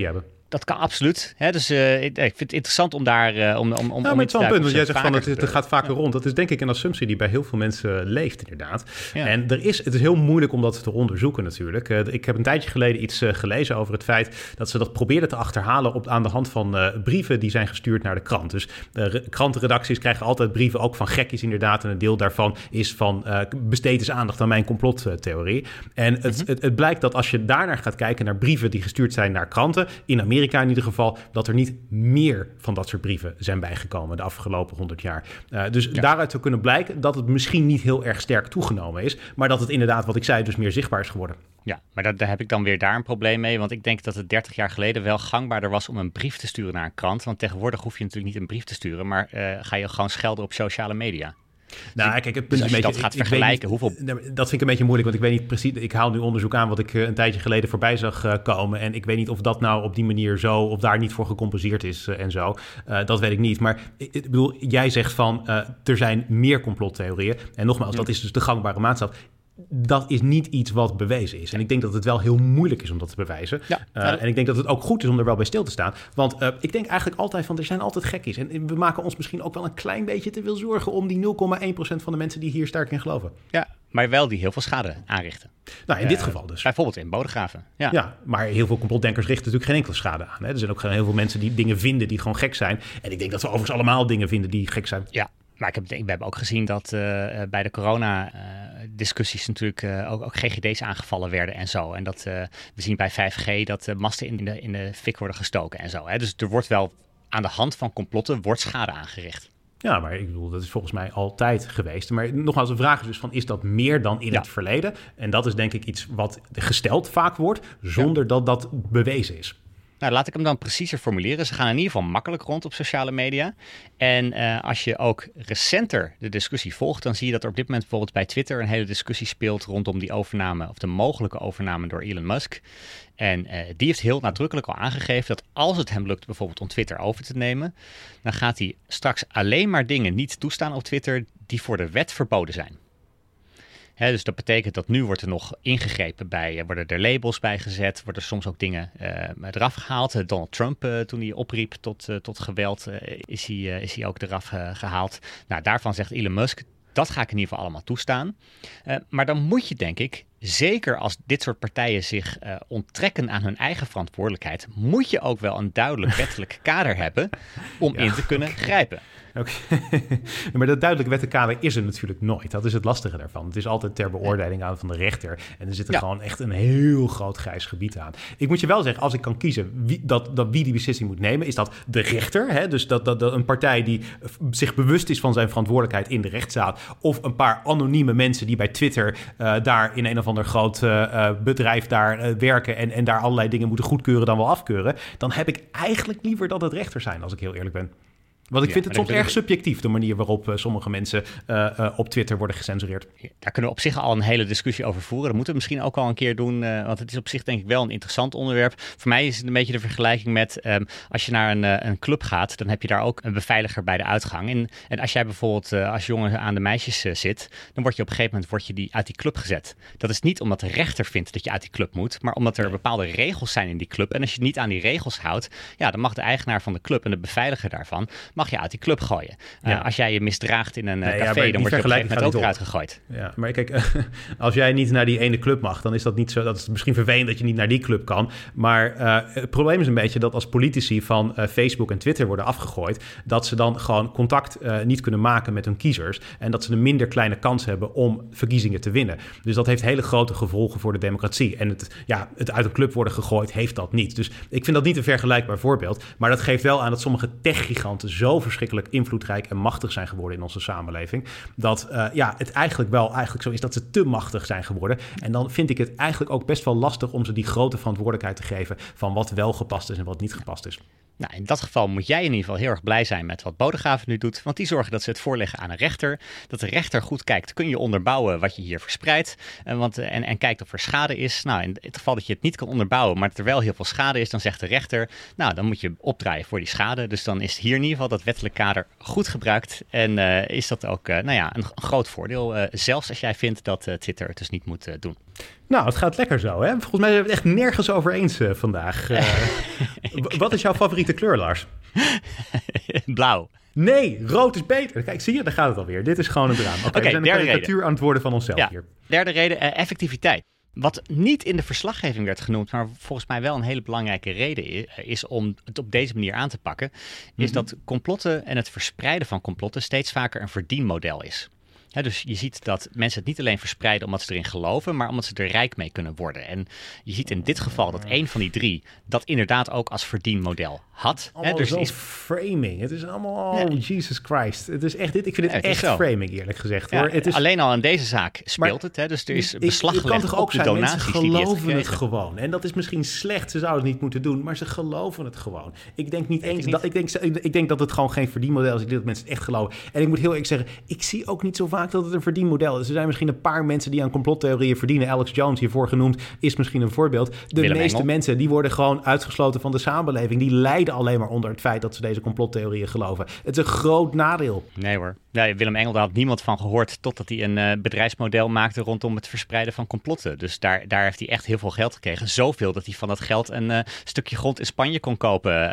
Dat kan absoluut. Hè? Dus ik vind het interessant om daar... maar het is wel een punt, want jij zegt van het gaat vaker rond. Dat is denk ik een assumptie die bij heel veel mensen leeft, inderdaad. Ja. En het is heel moeilijk om dat te onderzoeken natuurlijk. Ik heb een tijdje geleden iets gelezen over het feit dat ze dat probeerden te achterhalen aan de hand van brieven die zijn gestuurd naar de krant. Dus krantenredacties krijgen altijd brieven, ook van gekkies inderdaad. En een deel daarvan is van besteed eens aandacht aan mijn complottheorie. En het blijkt dat als je daarnaar gaat kijken naar brieven die gestuurd zijn naar kranten, in Amerika in ieder geval, dat er niet meer van dat soort brieven zijn bijgekomen de afgelopen 100 jaar. Dus daaruit zou kunnen blijken dat het misschien niet heel erg sterk toegenomen is, maar dat het inderdaad, wat ik zei, dus meer zichtbaar is geworden. Ja, maar daar heb ik dan weer daar een probleem mee, want ik denk dat het 30 jaar geleden wel gangbaarder was om een brief te sturen naar een krant, want tegenwoordig hoef je natuurlijk niet een brief te sturen, maar ga je gewoon schelden op sociale media. Nou, kijk, het punt dus is een beetje, dat gaat vergelijken, dat vind ik een beetje moeilijk, want ik weet niet precies. Ik haal nu onderzoek aan wat ik een tijdje geleden voorbij zag komen. En ik weet niet of dat nou op die manier zo, of daar niet voor gecompenseerd is en zo. Dat weet ik niet. Maar ik bedoel, jij zegt van er zijn meer complottheorieën. En nogmaals, dat is dus de gangbare maatstaf. Dat is niet iets wat bewezen is. En ik denk dat het wel heel moeilijk is om dat te bewijzen. Ja. En ik denk dat het ook goed is om er wel bij stil te staan. Want ik denk eigenlijk altijd van, er zijn altijd gekkies. En we maken ons misschien ook wel een klein beetje te veel zorgen om die 0,1% van de mensen die hier sterk in geloven. Ja, maar wel die heel veel schade aanrichten. Nou, in dit geval dus. Bijvoorbeeld in Bodegraven. Ja, maar heel veel complotdenkers richten natuurlijk geen enkele schade aan. Hè? Er zijn ook heel veel mensen die dingen vinden die gewoon gek zijn. En ik denk dat we overigens allemaal dingen vinden die gek zijn. Ja. Maar we hebben ook gezien dat bij de corona-discussies natuurlijk ook GGD's aangevallen werden en zo. En dat we zien bij 5G dat masten in de fik worden gestoken en zo. Hè? Dus er wordt wel aan de hand van complotten wordt schade aangericht. Ja, maar ik bedoel, dat is volgens mij altijd geweest. Maar nogmaals, de vraag is dus van, is dat meer dan in het verleden? En dat is denk ik iets wat gesteld vaak wordt, zonder dat dat bewezen is. Nou, laat ik hem dan preciezer formuleren. Ze gaan in ieder geval makkelijk rond op sociale media. En als je ook recenter de discussie volgt, dan zie je dat er op dit moment bijvoorbeeld bij Twitter een hele discussie speelt rondom die overname, of de mogelijke overname door Elon Musk. En die heeft heel nadrukkelijk al aangegeven dat als het hem lukt bijvoorbeeld om Twitter over te nemen, dan gaat hij straks alleen maar dingen niet toestaan op Twitter die voor de wet verboden zijn. Dus dat betekent dat nu wordt er nog ingegrepen worden er labels bij gezet, worden er soms ook dingen eraf gehaald. Donald Trump, toen hij opriep tot geweld, is hij ook eraf gehaald. Nou, daarvan zegt Elon Musk, dat ga ik in ieder geval allemaal toestaan. Maar dan moet je, denk ik, zeker als dit soort partijen zich onttrekken aan hun eigen verantwoordelijkheid, moet je ook wel een duidelijk wettelijk kader hebben om in te kunnen grijpen. Okay. Maar dat duidelijk wettenkader is er natuurlijk nooit. Dat is het lastige daarvan. Het is altijd ter beoordeling aan van de rechter. En er zit er gewoon echt een heel groot grijs gebied aan. Ik moet je wel zeggen, als ik kan kiezen wie die beslissing moet nemen, is dat de rechter. Hè? Dus dat een partij die zich bewust is van zijn verantwoordelijkheid in de rechtszaal, of een paar anonieme mensen die bij Twitter daar in een of ander groot bedrijf daar werken en daar allerlei dingen moeten goedkeuren dan wel afkeuren, dan heb ik eigenlijk liever dat het rechters zijn, als ik heel eerlijk ben. Want ik vind het soms erg subjectief, de manier waarop sommige mensen op Twitter worden gecensureerd. Daar kunnen we op zich al een hele discussie over voeren. Dat moeten we misschien ook al een keer doen, want het is op zich denk ik wel een interessant onderwerp. Voor mij is het een beetje de vergelijking met als je naar een club gaat, dan heb je daar ook een beveiliger bij de uitgang. En als jij bijvoorbeeld als jongen aan de meisjes zit, dan word je op een gegeven moment uit die club gezet. Dat is niet omdat de rechter vindt dat je uit die club moet, maar omdat er bepaalde regels zijn in die club. En als je niet aan die regels houdt, dan mag de eigenaar van de club en de beveiliger daarvan mag je uit die club gooien. Als jij je misdraagt in een café, dan word je op een gegeven moment ook eruit gegooid. Ja, maar kijk, als jij niet naar die ene club mag, dan is dat niet zo. Dat is misschien vervelend dat je niet naar die club kan. Maar het probleem is een beetje dat als politici van Facebook en Twitter worden afgegooid, dat ze dan gewoon contact niet kunnen maken met hun kiezers en dat ze een minder kleine kans hebben om verkiezingen te winnen. Dus dat heeft hele grote gevolgen voor de democratie. En het uit een club worden gegooid heeft dat niet. Dus ik vind dat niet een vergelijkbaar voorbeeld. Maar dat geeft wel aan dat sommige techgiganten zo verschrikkelijk invloedrijk en machtig zijn geworden in onze samenleving, dat het eigenlijk zo is dat ze te machtig zijn geworden. En dan vind ik het eigenlijk ook best wel lastig om ze die grote verantwoordelijkheid te geven van wat wel gepast is en wat niet gepast is. Nou, in dat geval moet jij in ieder geval heel erg blij zijn met wat Bodegraven nu doet, want die zorgen dat ze het voorleggen aan een rechter, dat de rechter goed kijkt, kun je onderbouwen wat je hier verspreidt en kijkt of er schade is. Nou, in het geval dat je het niet kan onderbouwen, maar dat er wel heel veel schade is, dan zegt de rechter, nou, dan moet je opdraaien voor die schade. Dus dan is hier in ieder geval dat wettelijk kader goed gebruikt en is dat ook een groot voordeel, zelfs als jij vindt dat Twitter het dus niet moet doen. Nou, het gaat lekker zo, hè? Volgens mij zijn we het echt nergens over eens vandaag. Wat is jouw favoriete kleur, Lars? Blauw. Nee, rood is beter. Kijk, zie je, daar gaat het alweer. Dit is gewoon een drama. Oké, we zijn een karikatuur aan het worden van onszelf hier. Derde reden, effectiviteit. Wat niet in de verslaggeving werd genoemd, maar volgens mij wel een hele belangrijke reden is om het op deze manier aan te pakken, is dat complotten en het verspreiden van complotten steeds vaker een verdienmodel is. Ja, dus je ziet dat mensen het niet alleen verspreiden omdat ze erin geloven, maar omdat ze er rijk mee kunnen worden. En je ziet in dit geval dat één van die drie dat inderdaad ook als verdienmodel had. Allemaal dus zo is framing. Het is allemaal, Jesus Christ. Het is echt dit. Ik vind het echt framing, eerlijk gezegd. Ja, hoor. Het is... Alleen al in deze zaak speelt het. Hè? Dus er is beslag gelegd op de donaties die hij heeft gekregen. Mensen geloven het gewoon. En dat is misschien slecht. Ze zouden het niet moeten doen, maar ze geloven het gewoon. Ik denk niet eens dat ik denk dat het gewoon geen verdienmodel is. Ik denk dat mensen het echt geloven. En ik moet heel eerlijk zeggen, ik zie ook niet zo vaak dat het een verdienmodel is. Er zijn misschien een paar mensen die aan complottheorieën verdienen. Alex Jones, hiervoor genoemd, is misschien een voorbeeld. De meeste mensen die worden gewoon uitgesloten van de samenleving. Die lijden alleen maar onder het feit dat ze deze complottheorieën geloven. Het is een groot nadeel. Nee hoor. Ja, Willem Engel, daar had niemand van gehoord totdat hij een bedrijfsmodel maakte rondom het verspreiden van complotten. Dus daar heeft hij echt heel veel geld gekregen. Zoveel dat hij van dat geld een stukje grond in Spanje kon kopen,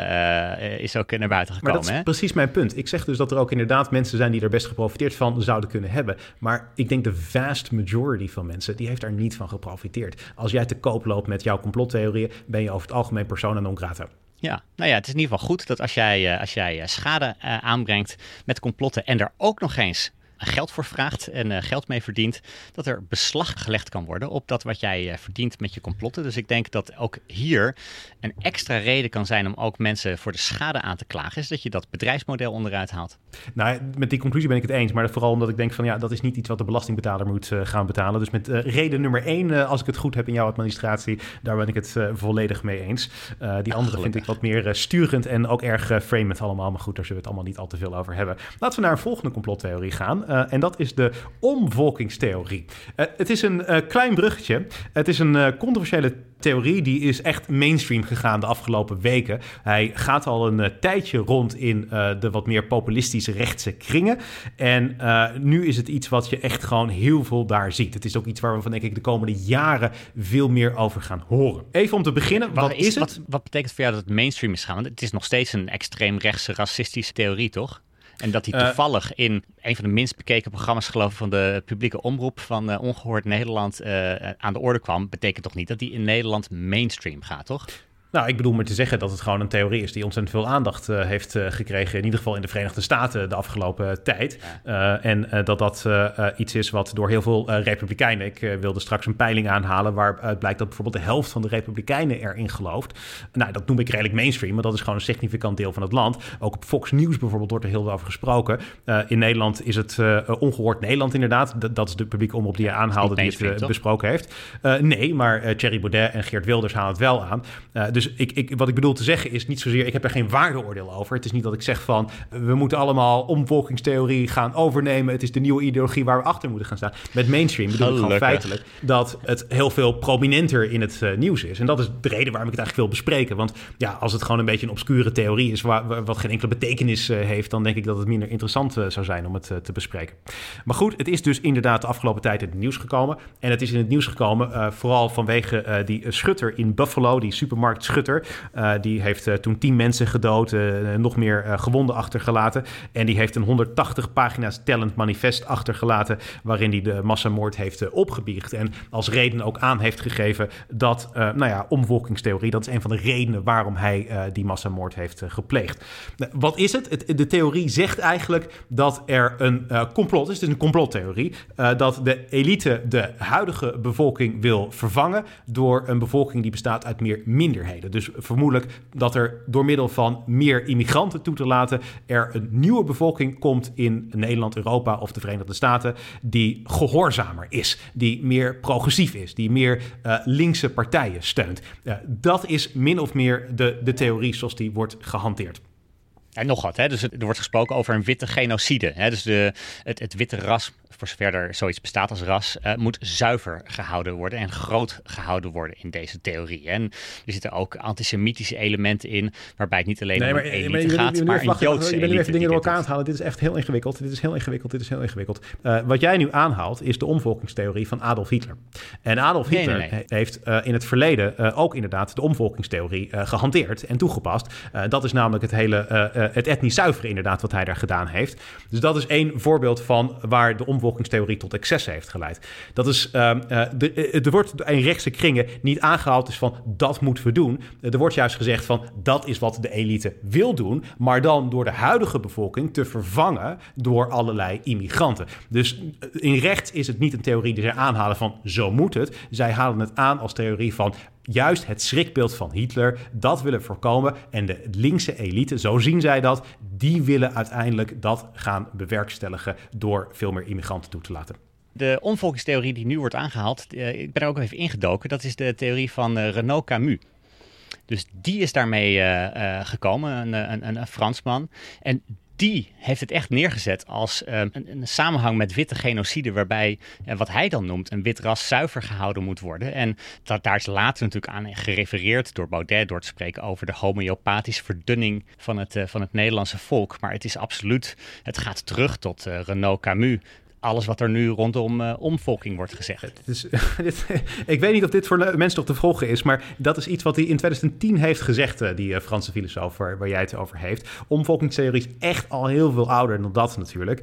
is ook naar buiten gekomen. Maar dat is precies mijn punt. Ik zeg dus dat er ook inderdaad mensen zijn die er best geprofiteerd van zouden kunnen hebben. Maar ik denk de vast majority van mensen, die heeft daar niet van geprofiteerd. Als jij te koop loopt met jouw complottheorieën, ben je over het algemeen persona non grata. Ja, nou ja, het is in ieder geval goed dat als jij schade aanbrengt met complotten en er ook nog eens geld voor vraagt en geld mee verdient, dat er beslag gelegd kan worden op dat wat jij verdient met je complotten. Dus ik denk dat ook hier een extra reden kan zijn om ook mensen voor de schade aan te klagen, is dat je dat bedrijfsmodel onderuit haalt. Nou, met die conclusie ben ik het eens, maar vooral omdat ik denk van ja, dat is niet iets wat de belastingbetaler moet gaan betalen. Dus met reden nummer 1, als ik het goed heb in jouw administratie, daar ben ik het volledig mee eens. Die andere vind ik wat meer sturend en ook erg framend allemaal, maar goed, daar zullen we het allemaal niet al te veel over hebben. Laten we naar een volgende complottheorie gaan. En dat is de omvolkingstheorie. Het is een klein bruggetje. Het is een controversiële theorie die is echt mainstream gegaan de afgelopen weken. Hij gaat al een tijdje rond in de wat meer populistische rechtse kringen. En nu is het iets wat je echt gewoon heel veel daar ziet. Het is ook iets waar we van denk ik de komende jaren veel meer over gaan horen. Even om te beginnen, wat is het? Wat betekent voor jou dat het mainstream is gaan? Want het is nog steeds een extreem rechtse racistische theorie, toch? En dat hij toevallig in een van de minst bekeken programma's, geloof ik, van de publieke omroep van Ongehoord Nederland aan de orde kwam, betekent toch niet dat hij in Nederland mainstream gaat, toch? Nou, ik bedoel maar te zeggen dat het gewoon een theorie is die ontzettend veel aandacht heeft gekregen. In ieder geval in de Verenigde Staten de afgelopen tijd. Ja. En dat iets is wat door heel veel republikeinen... Ik wilde straks een peiling aanhalen waaruit blijkt dat bijvoorbeeld de helft van de republikeinen erin gelooft. Nou, dat noem ik redelijk mainstream, maar dat is gewoon een significant deel van het land. Ook op Fox News bijvoorbeeld wordt er heel veel over gesproken. In Nederland is het Ongehoord Nederland inderdaad. Dat is de publieke omroep die je aanhaalde, die het besproken heeft. Nee, maar Thierry Baudet en Geert Wilders halen het wel aan. Dus wat ik bedoel te zeggen is niet zozeer, ik heb er geen waardeoordeel over. Het is niet dat ik zeg van, we moeten allemaal omvolkingstheorie gaan overnemen. Het is de nieuwe ideologie waar we achter moeten gaan staan. Met mainstream bedoel ik gewoon feitelijk dat het heel veel prominenter in het nieuws is. En dat is de reden waarom ik het eigenlijk wil bespreken. Want ja, als het gewoon een beetje een obscure theorie is, wat geen enkele betekenis heeft, dan denk ik dat het minder interessant zou zijn om het te bespreken. Maar goed, het is dus inderdaad de afgelopen tijd in het nieuws gekomen. En het is in het nieuws gekomen vooral vanwege die schutter in Buffalo, die supermarkt Schutter. Die heeft toen 10 mensen gedood, nog meer gewonden achtergelaten. En die heeft een 180 pagina's tellend manifest achtergelaten waarin hij de massamoord heeft opgebiecht. En als reden ook aan heeft gegeven dat, omvolkingstheorie, dat is een van de redenen waarom hij die massamoord heeft gepleegd. Wat is het? De theorie zegt eigenlijk dat er een complot is. Het is een complottheorie. Dat de elite de huidige bevolking wil vervangen door een bevolking die bestaat uit meer minderheden. Dus vermoedelijk dat er door middel van meer immigranten toe te laten er een nieuwe bevolking komt in Nederland, Europa of de Verenigde Staten die gehoorzamer is, die meer progressief is, die meer linkse partijen steunt. Dat is min of meer de theorie zoals die wordt gehanteerd. En nog wat, hè? Dus er wordt gesproken over een witte genocide. Hè? Dus het witte ras, voor zover er zoiets bestaat als ras, moet zuiver gehouden worden en groot gehouden worden in deze theorie. En er zitten ook antisemitische elementen in, waarbij het niet alleen om een elite gaat, maar een Joodse elite. Je bent nu even dingen door elkaar aan het halen. Dit is echt heel ingewikkeld. Dit is heel ingewikkeld. Wat jij nu aanhaalt is de omvolkingstheorie van Adolf Hitler. En Adolf Hitler heeft in het verleden ook inderdaad de omvolkingstheorie gehanteerd en toegepast. Dat is namelijk het etnisch zuiveren inderdaad wat hij daar gedaan heeft. Dus dat is één voorbeeld van waar de omvolkingstheorie tot excessen heeft geleid. Dat is, er wordt in rechtse kringen niet aangehaald dus van dat moeten we doen. Er wordt juist gezegd van dat is wat de elite wil doen, maar dan door de huidige bevolking te vervangen door allerlei immigranten. Dus in rechts is het niet een theorie die zij aanhalen van zo moet het. Zij halen het aan als theorie van juist het schrikbeeld van Hitler, dat willen voorkomen. En de linkse elite, zo zien zij dat, die willen uiteindelijk dat gaan bewerkstelligen door veel meer immigranten toe te laten. De omvolkingstheorie die nu wordt aangehaald, ik ben er ook even ingedoken, dat is de theorie van Renaud Camus. Dus die is daarmee gekomen, een Fransman. En die heeft het echt neergezet als een samenhang met witte genocide, waarbij wat hij dan noemt een wit ras zuiver gehouden moet worden. En daar is later natuurlijk aan gerefereerd door Baudet door te spreken over de homeopathische verdunning van het Nederlandse volk. Maar het is absoluut, het gaat terug tot Renaud Camus. Alles wat er nu rondom omvolking wordt gezegd. Ik weet niet of dit voor mensen nog te volgen is, maar dat is iets wat hij in 2010 heeft gezegd, die Franse filosoof waar jij het over heeft. Omvolkingstheorie is echt al heel veel ouder dan dat natuurlijk.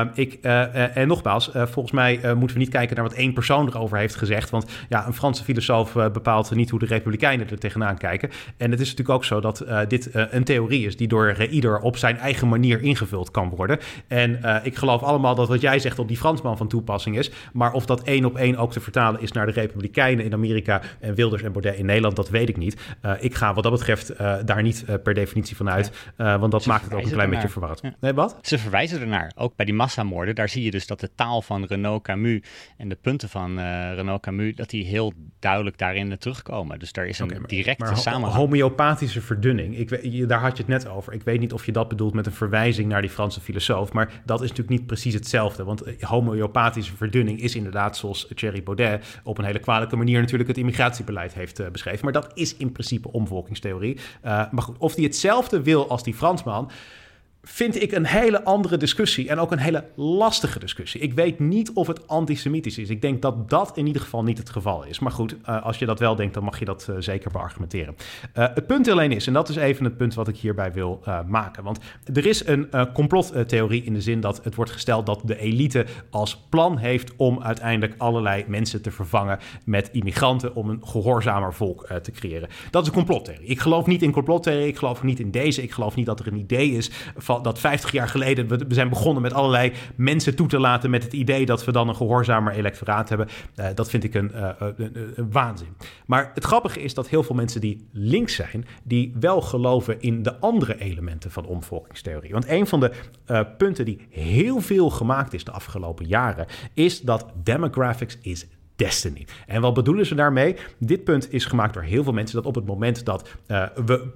En nogmaals, volgens mij moeten we niet kijken naar wat één persoon erover heeft gezegd, want ja, een Franse filosoof bepaalt niet hoe de Republikeinen er tegenaan kijken. En het is natuurlijk ook zo dat dit een theorie is die door ieder op zijn eigen manier ingevuld kan worden. En ik geloof allemaal dat wat jij zegt op die Fransman van toepassing is. Maar of dat 1 op 1 ook te vertalen is naar de Republikeinen in Amerika en Wilders en Baudet in Nederland, dat weet ik niet. Ik ga wat dat betreft daar niet per definitie van uit. Want dat maakt het ook een klein beetje verwarrend. Ja. Nee, wat? Ze verwijzen ernaar. Ook bij die massamoorden, daar zie je dus dat de taal van Renaud Camus en de punten van Renaud Camus, dat die heel duidelijk daarin terugkomen. Dus daar is een directe samenhang. Homeopathische verdunning, daar had je het net over. Ik weet niet of je dat bedoelt met een verwijzing naar die Franse filosoof, maar dat is natuurlijk niet precies hetzelfde. Want homeopathische verdunning is inderdaad, zoals Thierry Baudet op een hele kwalijke manier natuurlijk het immigratiebeleid heeft beschreven. Maar dat is in principe omvolkingstheorie. Maar goed, of die hetzelfde wil als die Fransman, vind ik een hele andere discussie en ook een hele lastige discussie. Ik weet niet of het antisemitisch is. Ik denk dat dat in ieder geval niet het geval is. Maar goed, als je dat wel denkt, dan mag je dat zeker beargumenteren. Het punt alleen is, en dat is even het punt wat ik hierbij wil maken. Want er is een complottheorie in de zin dat het wordt gesteld dat de elite als plan heeft om uiteindelijk allerlei mensen te vervangen met immigranten om een gehoorzamer volk te creëren. Dat is een complottheorie. Ik geloof niet in complottheorie. Ik geloof niet in deze. Ik geloof niet dat er een idee is dat 50 jaar geleden we zijn begonnen met allerlei mensen toe te laten met het idee dat we dan een gehoorzamer electoraat hebben. Dat vind ik een waanzin. Maar het grappige is dat heel veel mensen die links zijn, die wel geloven in de andere elementen van omvolkingstheorie. Want een van de punten die heel veel gemaakt is de afgelopen jaren, is dat demographics is destiny. En wat bedoelen ze daarmee? Dit punt is gemaakt door heel veel mensen dat op het moment dat we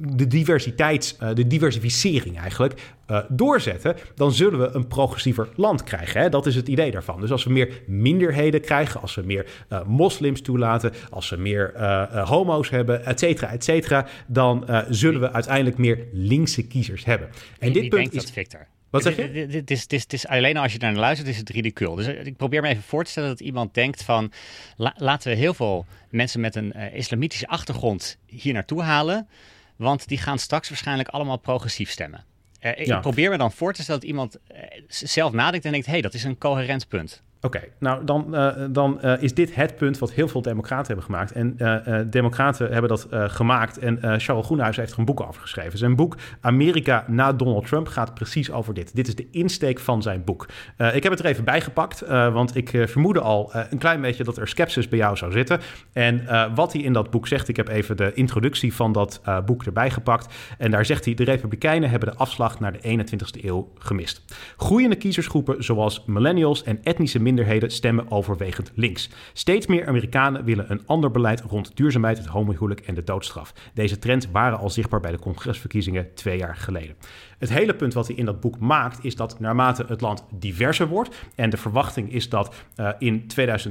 de diversificering eigenlijk doorzetten, dan zullen we een progressiever land krijgen. Hè? Dat is het idee daarvan. Dus als we meer minderheden krijgen, als we meer moslims toelaten, als we meer homo's hebben, et cetera, dan zullen we uiteindelijk meer linkse kiezers hebben. En dit punt is... dat, Victor? Wat zeg je? Het is alleen als je naar luistert, is het ridicuul. Dus ik probeer me even voor te stellen dat iemand denkt van, laten we heel veel mensen met een islamitische achtergrond hier naartoe halen, want die gaan straks waarschijnlijk allemaal progressief stemmen. Ik probeer me dan voor te stellen dat iemand zelf nadenkt en denkt, hey, dat is een coherent punt. Oké, nou dan is dit het punt wat heel veel democraten hebben gemaakt. En democraten hebben dat gemaakt. En Charles Groenhuis heeft er een boek over geschreven. Zijn boek Amerika na Donald Trump gaat precies over dit. Dit is de insteek van zijn boek. Ik heb het er even bijgepakt, want ik vermoedde al een klein beetje dat er sceptisch bij jou zou zitten. En wat hij in dat boek zegt, ik heb even de introductie van dat boek erbij gepakt. En daar zegt hij, de Republikeinen hebben de afslag naar de 21ste eeuw gemist. Groeiende kiezersgroepen zoals millennials en etnische minderheden minderheden stemmen overwegend links. Steeds meer Amerikanen willen een ander beleid rond duurzaamheid, het homohuwelijk en de doodstraf. Deze trends waren al zichtbaar bij de congresverkiezingen 2 jaar geleden. Het hele punt wat hij in dat boek maakt is dat naarmate het land diverser wordt en de verwachting is dat in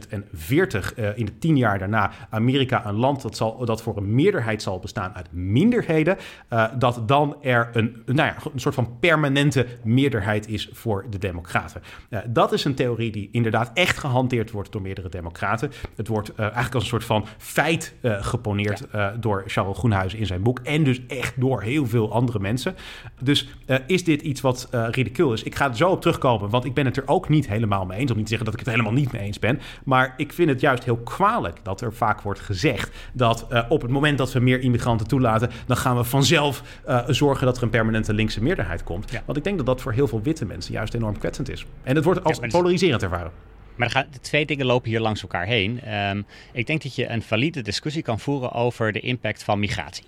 2040, in de 10 jaar daarna, Amerika een land dat voor een meerderheid zal bestaan uit minderheden, dat dan er een soort van permanente meerderheid is voor de democraten. Dat is een theorie die inderdaad echt gehanteerd wordt door meerdere democraten. Het wordt eigenlijk als een soort van feit geponeerd door Charles Groenhuizen in zijn boek en dus echt door heel veel andere mensen. Dus is dit iets wat ridicule is? Ik ga er zo op terugkomen, want ik ben het er ook niet helemaal mee eens. Om niet te zeggen dat ik het helemaal niet mee eens ben. Maar ik vind het juist heel kwalijk dat er vaak wordt gezegd dat op het moment dat we meer immigranten toelaten, dan gaan we vanzelf zorgen dat er een permanente linkse meerderheid komt. Ja. Want ik denk dat dat voor heel veel witte mensen juist enorm kwetsend is. En het wordt als polariserend ervaren. Maar de 2 dingen lopen hier langs elkaar heen. Ik denk dat je een valide discussie kan voeren over de impact van migratie.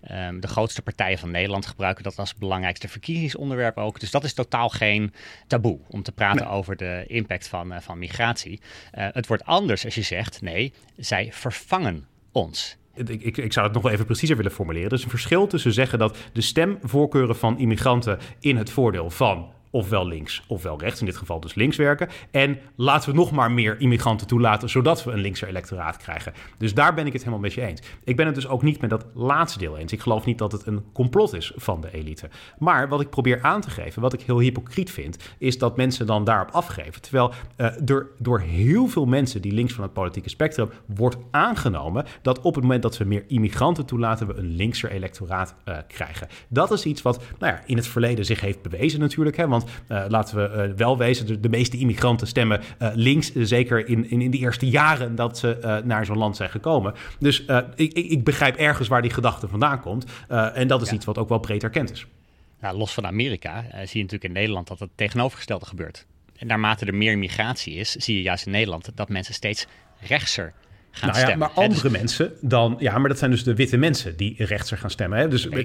De grootste partijen van Nederland gebruiken dat als belangrijkste verkiezingsonderwerp ook. Dus dat is totaal geen taboe om te praten over de impact van migratie. Het wordt anders als je zegt, nee, zij vervangen ons. Ik zou het nog wel even preciezer willen formuleren. Er is een verschil tussen zeggen dat de stemvoorkeuren van immigranten in het voordeel van ofwel links ofwel rechts, in dit geval dus links werken. En laten we nog maar meer immigranten toelaten, zodat we een linkser electoraat krijgen. Dus daar ben ik het helemaal met je eens. Ik ben het dus ook niet met dat laatste deel eens. Ik geloof niet dat het een complot is van de elite. Maar wat ik probeer aan te geven, wat ik heel hypocriet vind, is dat mensen dan daarop afgeven. Terwijl door heel veel mensen die links van het politieke spectrum wordt aangenomen dat op het moment dat we meer immigranten toelaten, we een linkser electoraat krijgen. Dat is iets wat in het verleden zich heeft bewezen natuurlijk, hè, want laten we wel wezen, de meeste immigranten stemmen links, zeker in de eerste jaren dat ze naar zo'n land zijn gekomen. Dus ik begrijp ergens waar die gedachte vandaan komt. En dat is iets wat ook wel breed erkend is. Nou, los van Amerika zie je natuurlijk in Nederland dat het tegenovergestelde gebeurt. En naarmate er meer migratie is, zie je juist in Nederland dat mensen steeds rechtser gaan stemmen. Maar andere mensen dan... Ja, maar dat zijn dus de witte mensen die rechtser gaan stemmen. Hè? Dus,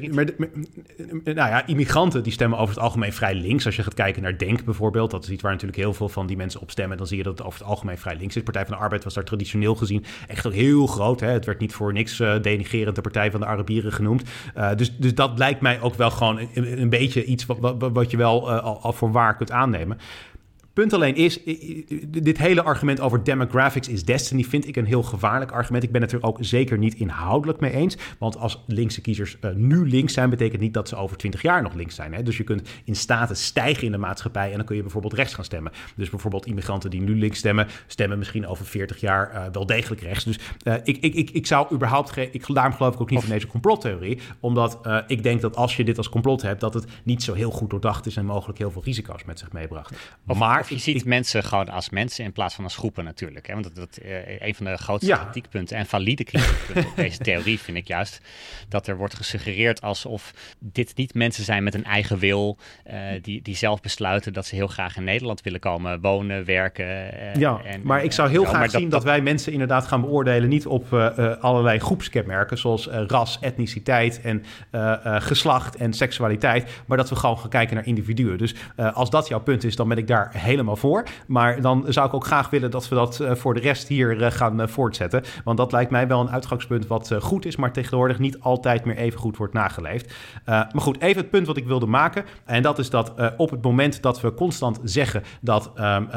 immigranten die stemmen over het algemeen vrij links. Als je gaat kijken naar Denk bijvoorbeeld, dat is iets waar natuurlijk heel veel van die mensen op stemmen. Dan zie je dat het over het algemeen vrij links is. Partij van de Arbeid was daar traditioneel gezien echt ook heel groot. Hè? Het werd niet voor niks denigrerend de Partij van de Arabieren genoemd. Dus dat lijkt mij ook wel gewoon een beetje iets wat je wel al voor waar kunt aannemen. Punt alleen is, dit hele argument over demographics is destiny vind ik een heel gevaarlijk argument. Ik ben het er ook zeker niet inhoudelijk mee eens. Want als linkse kiezers nu links zijn, betekent niet dat ze over 20 jaar nog links zijn. Hè? Dus je kunt in status stijgen in de maatschappij en dan kun je bijvoorbeeld rechts gaan stemmen. Dus bijvoorbeeld immigranten die nu links stemmen misschien over 40 jaar wel degelijk rechts. Dus ik zou überhaupt daarom geloof ik ook niet in deze complottheorie. Omdat ik denk dat als je dit als complot hebt, dat het niet zo heel goed doordacht is en mogelijk heel veel risico's met zich meebracht. Maar je ziet mensen gewoon als mensen in plaats van als groepen natuurlijk. Hè? Want dat een van de grootste kritiekpunten en valide kritiekpunten op deze theorie vind ik juist dat er wordt gesuggereerd alsof dit niet mensen zijn met een eigen wil, die zelf besluiten dat ze heel graag in Nederland willen komen wonen, werken. Maar ik zou heel graag zien dat wij mensen inderdaad gaan beoordelen niet op allerlei groepskenmerken zoals ras, etniciteit en geslacht en seksualiteit, maar dat we gewoon gaan kijken naar individuen. Dus als dat jouw punt is, dan ben ik daar helemaal voor. Maar dan zou ik ook graag willen dat we dat voor de rest hier gaan voortzetten. Want dat lijkt mij wel een uitgangspunt wat goed is, maar tegenwoordig niet altijd meer even goed wordt nageleefd. Maar goed, even het punt wat ik wilde maken. En dat is dat op het moment dat we constant zeggen dat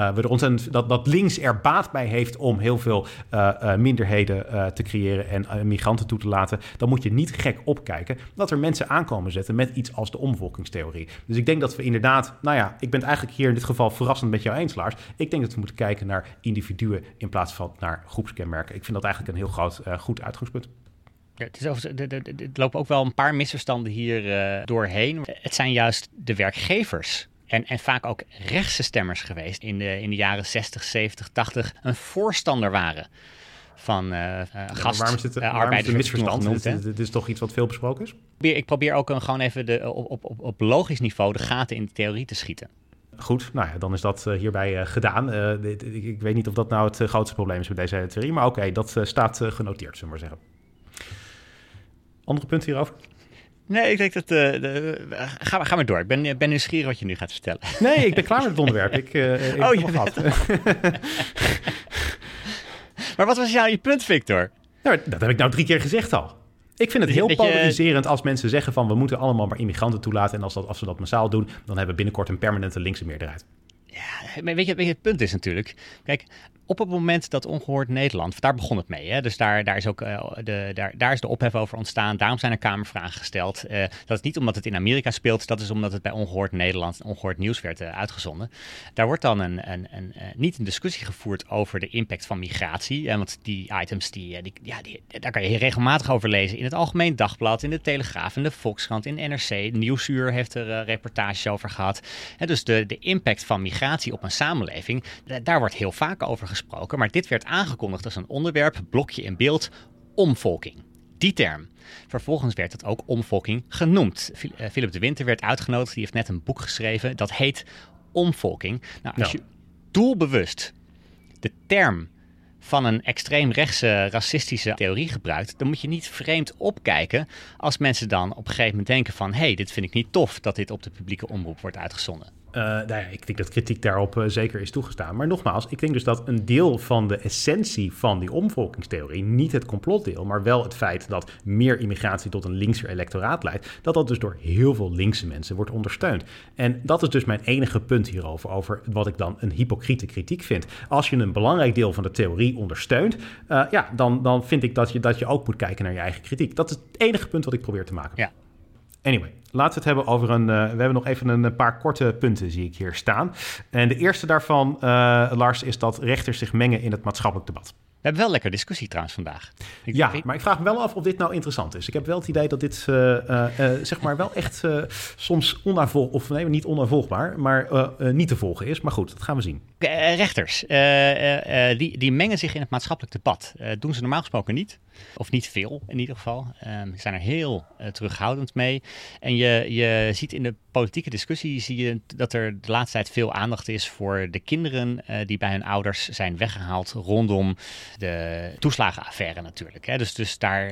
dat links er baat bij heeft om heel veel minderheden te creëren en migranten toe te laten, dan moet je niet gek opkijken dat er mensen aankomen zetten met iets als de omvolkingstheorie. Dus ik denk dat we inderdaad, ik ben het eigenlijk hier in dit geval verrassend met jou eens, Lars. Ik denk dat we moeten kijken naar individuen in plaats van naar groepskenmerken. Ik vind dat eigenlijk een heel goed uitgangspunt. Ja, het lopen ook wel een paar misverstanden hier doorheen. Het zijn juist de werkgevers en vaak ook rechtse stemmers geweest in de jaren 60, 70, 80 een voorstander waren van waarom is het een misverstand? Dit is toch iets wat veel besproken is? Ik probeer ook gewoon even op logisch niveau de gaten in de theorie te schieten. Goed, dan is dat hierbij gedaan. Ik weet niet of dat nou het grootste probleem is met deze theorie, maar oké, dat staat genoteerd, zullen we maar zeggen. Andere punten hierover? Nee, ik denk dat... Ga maar door. Ik ben nieuwsgierig wat je nu gaat vertellen. Nee, ik ben klaar met het onderwerp. Ik heb het al gehad. Maar wat was je punt, Victor? Nou, dat heb ik nou 3 keer gezegd al. Ik vind het heel polariserend als mensen zeggen van... we moeten allemaal maar immigranten toelaten... en als ze dat massaal doen... dan hebben we binnenkort een permanente linkse meerderheid. Ja, maar weet je, het punt is natuurlijk... Kijk, op het moment dat Ongehoord Nederland... daar begon het mee, hè? Dus daar is ook daar is de ophef over ontstaan. Daarom zijn er kamervragen gesteld. Dat is niet omdat het in Amerika speelt... dat is omdat het bij Ongehoord Nederland... Ongehoord Nieuws werd uitgezonden. Daar wordt dan niet een discussie gevoerd... over de impact van migratie. Want die items, daar kan je regelmatig over lezen... in het Algemeen Dagblad, in de Telegraaf... in de Volkskrant, in NRC. Nieuwsuur heeft er reportages over gehad. En dus de impact van migratie op een samenleving... daar wordt heel vaak over gesproken. Maar dit werd aangekondigd als een onderwerp, blokje in beeld, omvolking. Die term. Vervolgens werd het ook omvolking genoemd. Philip de Winter werd uitgenodigd, die heeft net een boek geschreven, dat heet Omvolking. Nou, als je doelbewust de term van een extreemrechtse racistische theorie gebruikt, dan moet je niet vreemd opkijken als mensen dan op een gegeven moment denken van dit vind ik niet tof dat dit op de publieke omroep wordt uitgezonden. Ik denk dat kritiek daarop zeker is toegestaan. Maar nogmaals, ik denk dus dat een deel van de essentie van die omvolkingstheorie, niet het complotdeel, maar wel het feit dat meer immigratie tot een linkser electoraat leidt, dat dus door heel veel linkse mensen wordt ondersteund. En dat is dus mijn enige punt hierover, over wat ik dan een hypocriete kritiek vind. Als je een belangrijk deel van de theorie ondersteunt, dan vind ik dat je ook moet kijken naar je eigen kritiek. Dat is het enige punt wat ik probeer te maken. Ja. Anyway, laten we het hebben over we hebben nog even een paar korte punten, zie ik hier staan. En de eerste daarvan, Lars, is dat rechters zich mengen in het maatschappelijk debat. We hebben wel lekker discussie trouwens vandaag. Maar ik vraag me wel af of dit nou interessant is. Ik heb wel het idee dat dit zeg maar wel echt soms niet onnavolgbaar, maar niet te volgen is. Maar goed, dat gaan we zien. Rechters, die mengen zich in het maatschappelijk debat. Doen ze normaal gesproken niet. Of niet veel in ieder geval. Ze zijn er heel terughoudend mee. En je ziet in de politieke discussie zie je dat er de laatste tijd veel aandacht is voor de kinderen die bij hun ouders zijn weggehaald rondom de toeslagenaffaire natuurlijk. Hè. Dus daar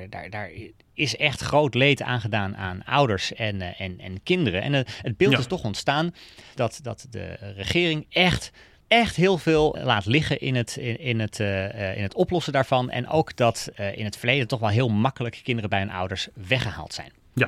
is echt groot leed aangedaan aan ouders en kinderen. En het beeld is toch ontstaan dat de regering echt heel veel laat liggen in het oplossen daarvan. En ook dat in het verleden toch wel heel makkelijk kinderen bij hun ouders weggehaald zijn. Ja.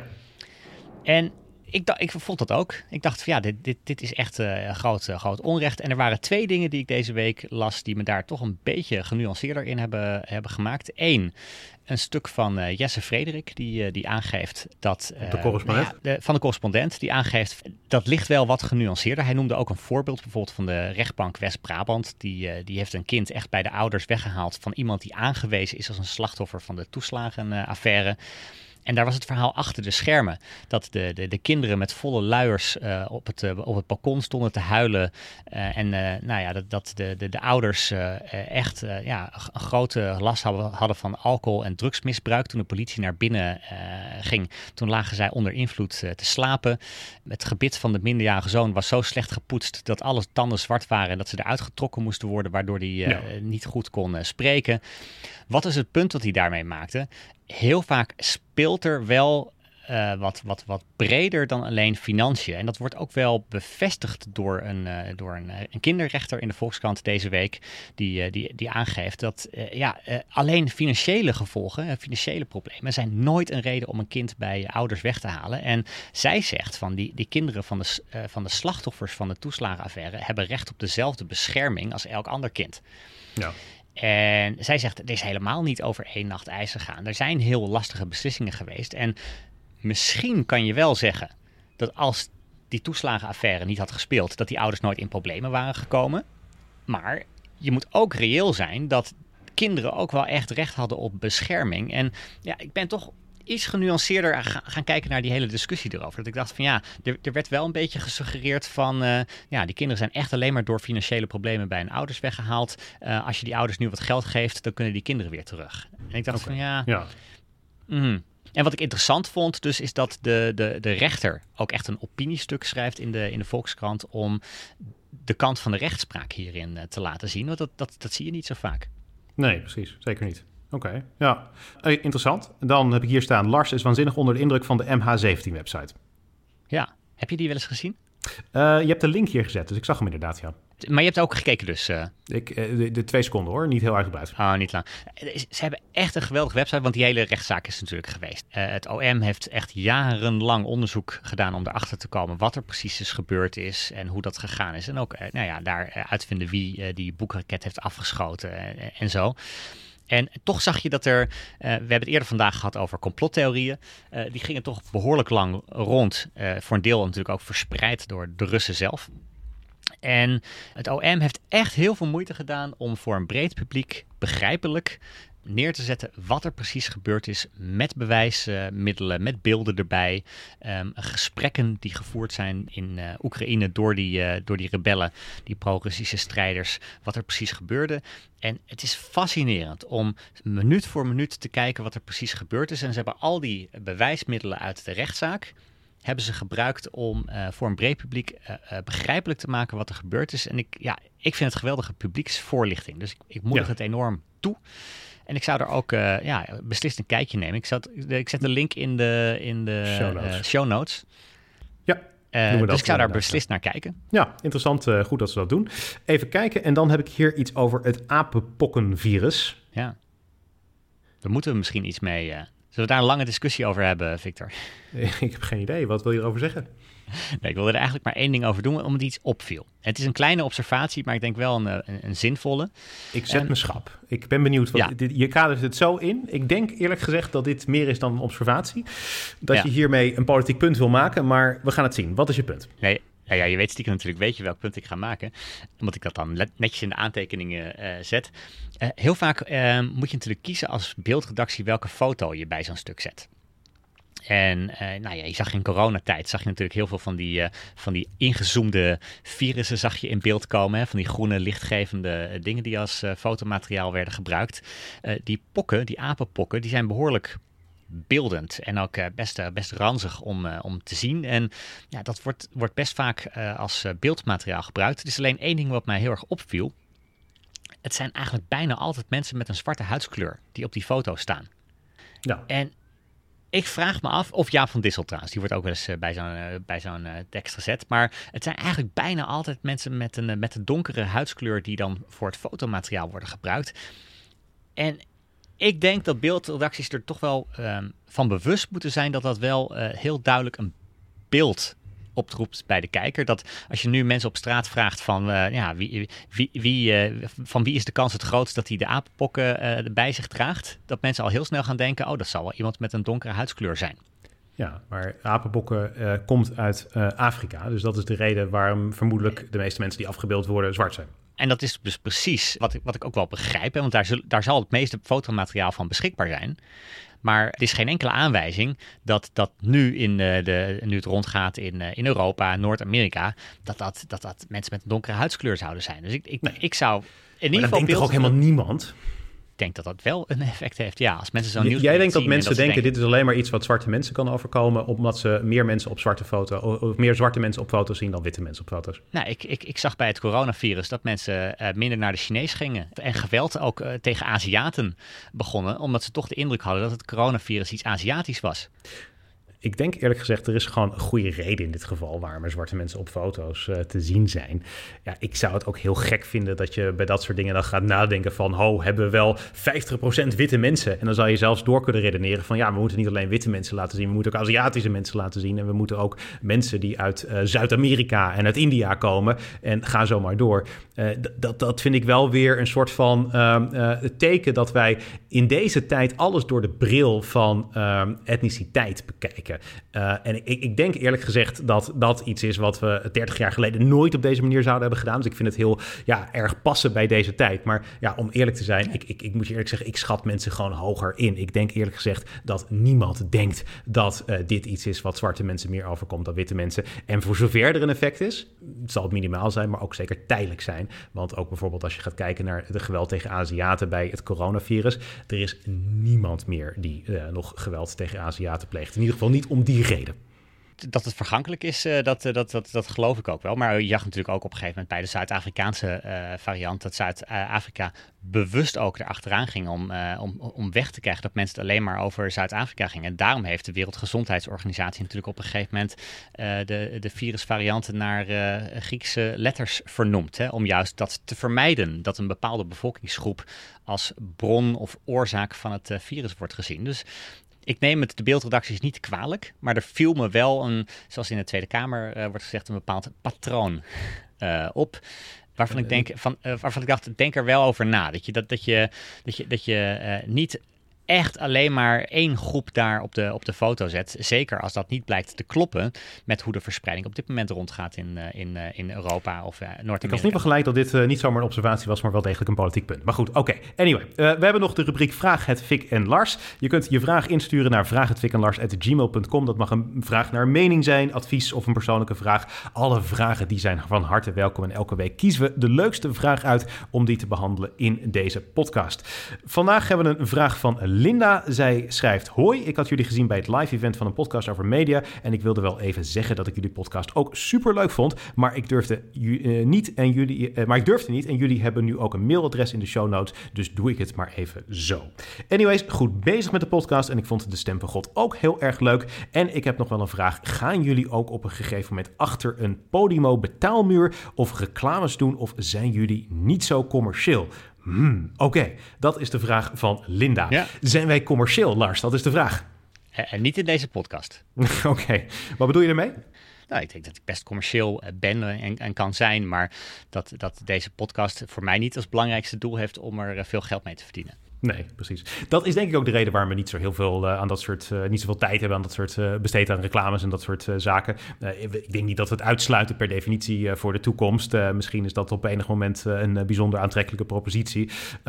En ik vond dat ook. Ik dacht van dit is echt groot onrecht. En er waren 2 dingen die ik deze week las die me daar toch een beetje genuanceerder in hebben gemaakt. 1, een stuk van Jesse Frederik die aangeeft dat... de correspondent? Van de correspondent die aangeeft dat ligt wel wat genuanceerder. Hij noemde ook een voorbeeld bijvoorbeeld van de rechtbank West-Brabant. Die heeft een kind echt bij de ouders weggehaald van iemand die aangewezen is als een slachtoffer van de toeslagenaffaire. En daar was het verhaal achter de schermen. Dat de kinderen met volle luiers op het balkon stonden te huilen. Dat de ouders echt een grote last hadden van alcohol- en drugsmisbruik. Toen de politie naar binnen ging, toen lagen zij onder invloed te slapen. Het gebit van de minderjarige zoon was zo slecht gepoetst dat alle tanden zwart waren en dat ze eruit getrokken moesten worden, waardoor hij niet goed kon spreken. Wat is het punt dat hij daarmee maakte? Heel vaak speelt er wel wat breder dan alleen financiën. En dat wordt ook wel bevestigd door een kinderrechter in de Volkskrant deze week. Die aangeeft dat alleen financiële gevolgen, financiële problemen zijn nooit een reden om een kind bij ouders weg te halen. En zij zegt van die kinderen van de slachtoffers van de toeslagenaffaire hebben recht op dezelfde bescherming als elk ander kind. Ja. En zij zegt, er is helemaal niet over 1 nacht ijs gegaan. Er zijn heel lastige beslissingen geweest. En misschien kan je wel zeggen dat als die toeslagenaffaire niet had gespeeld, dat die ouders nooit in problemen waren gekomen. Maar je moet ook reëel zijn dat kinderen ook wel echt recht hadden op bescherming. En ik ben toch iets genuanceerder gaan kijken naar die hele discussie erover. Dat ik dacht van er werd wel een beetje gesuggereerd van die kinderen zijn echt alleen maar door financiële problemen bij hun ouders weggehaald. Als je die ouders nu wat geld geeft, dan kunnen die kinderen weer terug. En ik dacht van En wat ik interessant vond dus is dat de rechter ook echt een opiniestuk schrijft in de Volkskrant om de kant van de rechtspraak hierin te laten zien. Want dat zie je niet zo vaak. Nee, precies. Zeker niet. Oké, ja. Interessant. Dan heb ik hier staan, Lars is waanzinnig onder de indruk van de MH17-website. Ja, heb je die wel eens gezien? Je hebt de link hier gezet, dus ik zag hem inderdaad, ja. Maar je hebt ook gekeken dus? De 2 seconden hoor, niet heel uitgebreid. Oh, niet lang. Ze hebben echt een geweldige website, want die hele rechtszaak is natuurlijk geweest. Het OM heeft echt jarenlang onderzoek gedaan om erachter te komen wat er precies is gebeurd is en hoe dat gegaan is. En ook daar uitvinden wie die boekraket heeft afgeschoten en zo. En toch zag je dat we hebben het eerder vandaag gehad over complottheorieën. Die gingen toch behoorlijk lang rond. Voor een deel natuurlijk ook verspreid door de Russen zelf. En het OM heeft echt heel veel moeite gedaan om voor een breed publiek begrijpelijk neer te zetten wat er precies gebeurd is met bewijsmiddelen, met beelden erbij. Gesprekken die gevoerd zijn in Oekraïne door die rebellen, die pro-Russische strijders, wat er precies gebeurde. En het is fascinerend om minuut voor minuut te kijken wat er precies gebeurd is. En ze hebben al die bewijsmiddelen uit de rechtszaak hebben ze gebruikt om voor een breed publiek begrijpelijk te maken wat er gebeurd is. En ik vind het geweldige publieksvoorlichting. Dus ik moedig het enorm toe. En ik zou er ook beslist een kijkje nemen. Ik zet de link in de show notes. Ja. Dus ik zou daar beslist naar kijken. Ja, interessant. Goed dat ze dat doen. Even kijken. En dan heb ik hier iets over het apenpokkenvirus. Ja. Daar moeten we misschien iets mee. Zullen we daar een lange discussie over hebben, Victor? Ik heb geen idee. Wat wil je erover zeggen? Nee, ik wilde er eigenlijk maar één ding over doen, omdat iets opviel. Het is een kleine observatie, maar ik denk wel een zinvolle. Ik zet mijn schap. Ik ben benieuwd. Je kadert het zo in. Ik denk eerlijk gezegd dat dit meer is dan een observatie. Dat je hiermee een politiek punt wil maken, maar we gaan het zien. Wat is je punt? Nee. Ja, je weet stiekem natuurlijk, weet je welk punt ik ga maken. Omdat ik dat dan netjes in de aantekeningen zet. Heel vaak moet je natuurlijk kiezen als beeldredactie welke foto je bij zo'n stuk zet. En je zag in coronatijd zag je natuurlijk heel veel van die ingezoomde virussen zag je in beeld komen. Hè? Van die groene lichtgevende dingen die als fotomateriaal werden gebruikt. Die apenpokken, die zijn behoorlijk beeldend en ook best ranzig om te zien. En dat wordt best vaak als beeldmateriaal gebruikt. Er is alleen één ding wat mij heel erg opviel. Het zijn eigenlijk bijna altijd mensen met een zwarte huidskleur die op die foto staan. Ja. En ik vraag me af, of Jaap van Dissel trouwens, die wordt ook wel eens bij zo'n tekst gezet. Maar het zijn eigenlijk bijna altijd mensen met een donkere huidskleur die dan voor het fotomateriaal worden gebruikt. En ik denk dat beeldredacties er toch wel van bewust moeten zijn dat dat wel heel duidelijk een beeld oproept bij de kijker. Dat als je nu mensen op straat vraagt van van wie is de kans het grootst dat hij de apenpokken bij zich draagt, dat mensen al heel snel gaan denken, dat zal wel iemand met een donkere huidskleur zijn. Ja, maar apenpokken komt uit Afrika. Dus dat is de reden waarom vermoedelijk de meeste mensen die afgebeeld worden zwart zijn. En dat is dus precies wat ik ook wel begrijp. Hè? Want daar zal het meeste fotomateriaal van beschikbaar zijn. Maar er is geen enkele aanwijzing dat nu nu het rondgaat in Europa, Noord-Amerika, dat mensen met een donkere huidskleur zouden zijn. Dus ik zou in ieder geval denkt toch ook helemaal niemand? Ik denk dat dat wel een effect heeft. Ja, als mensen zo'n nieuws Jij denkt dat zien mensen denken dit is alleen maar iets wat zwarte mensen kan overkomen, omdat ze meer mensen op meer zwarte mensen op foto's zien dan witte mensen op foto's? Nou, ik zag bij het coronavirus dat mensen minder naar de Chinees gingen en geweld ook tegen Aziaten begonnen, omdat ze toch de indruk hadden dat het coronavirus iets Aziatisch was. Ik denk eerlijk gezegd, er is gewoon een goede reden in dit geval waarom er zwarte mensen op foto's te zien zijn. Ja, ik zou het ook heel gek vinden dat je bij dat soort dingen dan gaat nadenken van, hebben we wel 50% witte mensen? En dan zou je zelfs door kunnen redeneren van, we moeten niet alleen witte mensen laten zien, we moeten ook Aziatische mensen laten zien. En we moeten ook mensen die uit Zuid-Amerika en uit India komen en ga zo maar door. Dat vind ik wel weer een soort van teken dat wij in deze tijd alles door de bril van etniciteit bekijken. En ik denk eerlijk gezegd dat iets is wat we 30 jaar geleden nooit op deze manier zouden hebben gedaan. Dus ik vind het heel erg passen bij deze tijd. Maar om eerlijk te zijn, ik moet je eerlijk zeggen, ik schat mensen gewoon hoger in. Ik denk eerlijk gezegd dat niemand denkt dat dit iets is wat zwarte mensen meer overkomt dan witte mensen. En voor zover er een effect is, zal het minimaal zijn, maar ook zeker tijdelijk zijn. Want ook bijvoorbeeld als je gaat kijken naar de geweld tegen Aziaten bij het coronavirus, er is niemand meer die nog geweld tegen Aziaten pleegt. In ieder geval niet om die reden. Dat het vergankelijk is, dat geloof ik ook wel. Maar je zag natuurlijk ook op een gegeven moment bij de Zuid-Afrikaanse variant dat Zuid-Afrika bewust ook erachteraan ging om weg te krijgen dat mensen het alleen maar over Zuid-Afrika gingen. En daarom heeft de Wereldgezondheidsorganisatie natuurlijk op een gegeven moment de virusvarianten naar Griekse letters vernoemd. Hè, om juist dat te vermijden, dat een bepaalde bevolkingsgroep als bron of oorzaak van het virus wordt gezien. Dus ik neem het de beeldredacties niet kwalijk, maar er viel me wel zoals in de Tweede Kamer wordt gezegd, een bepaald patroon op. Waarvan ik dacht, denk er wel over na. Dat je niet echt alleen maar één groep daar op de foto zet. Zeker als dat niet blijkt te kloppen met hoe de verspreiding op dit moment rondgaat in Europa of Noord-Amerika. Ik was niet wel gelijk dat dit niet zomaar een observatie was, maar wel degelijk een politiek punt. Maar goed, oké. Anyway, we hebben nog de rubriek Vraag het Fik en Lars. Je kunt je vraag insturen naar vraaghetfikenlars@gmail.com. Dat mag een vraag naar mening zijn, advies of een persoonlijke vraag. Alle vragen die zijn van harte welkom. En elke week kiezen we de leukste vraag uit om die te behandelen in deze podcast. Vandaag hebben we een vraag van Linda. Zij schrijft: Hoi, ik had jullie gezien bij het live event van een podcast over media en ik wilde wel even zeggen dat ik jullie podcast ook super leuk vond, maar ik durfde niet en jullie hebben nu ook een mailadres in de show notes, dus doe ik het maar even zo. Anyways, goed bezig met de podcast en ik vond de Stem van God ook heel erg leuk en ik heb nog wel een vraag. Gaan jullie ook op een gegeven moment achter een Podimo betaalmuur of reclames doen of zijn jullie niet zo commercieel? Oké, dat is de vraag van Linda. Ja. Zijn wij commercieel, Lars? Dat is de vraag. En niet in deze podcast. Oké, wat bedoel je ermee? Nou, ik denk dat ik best commercieel ben en kan zijn, maar dat deze podcast voor mij niet als belangrijkste doel heeft om er veel geld mee te verdienen. Nee, precies. Dat is denk ik ook de reden waarom we niet zo heel veel aan dat soort, niet zoveel tijd hebben aan dat soort besteed aan reclames en dat soort zaken. Ik denk niet dat we het uitsluiten per definitie voor de toekomst. Misschien is dat op enig moment een bijzonder aantrekkelijke propositie.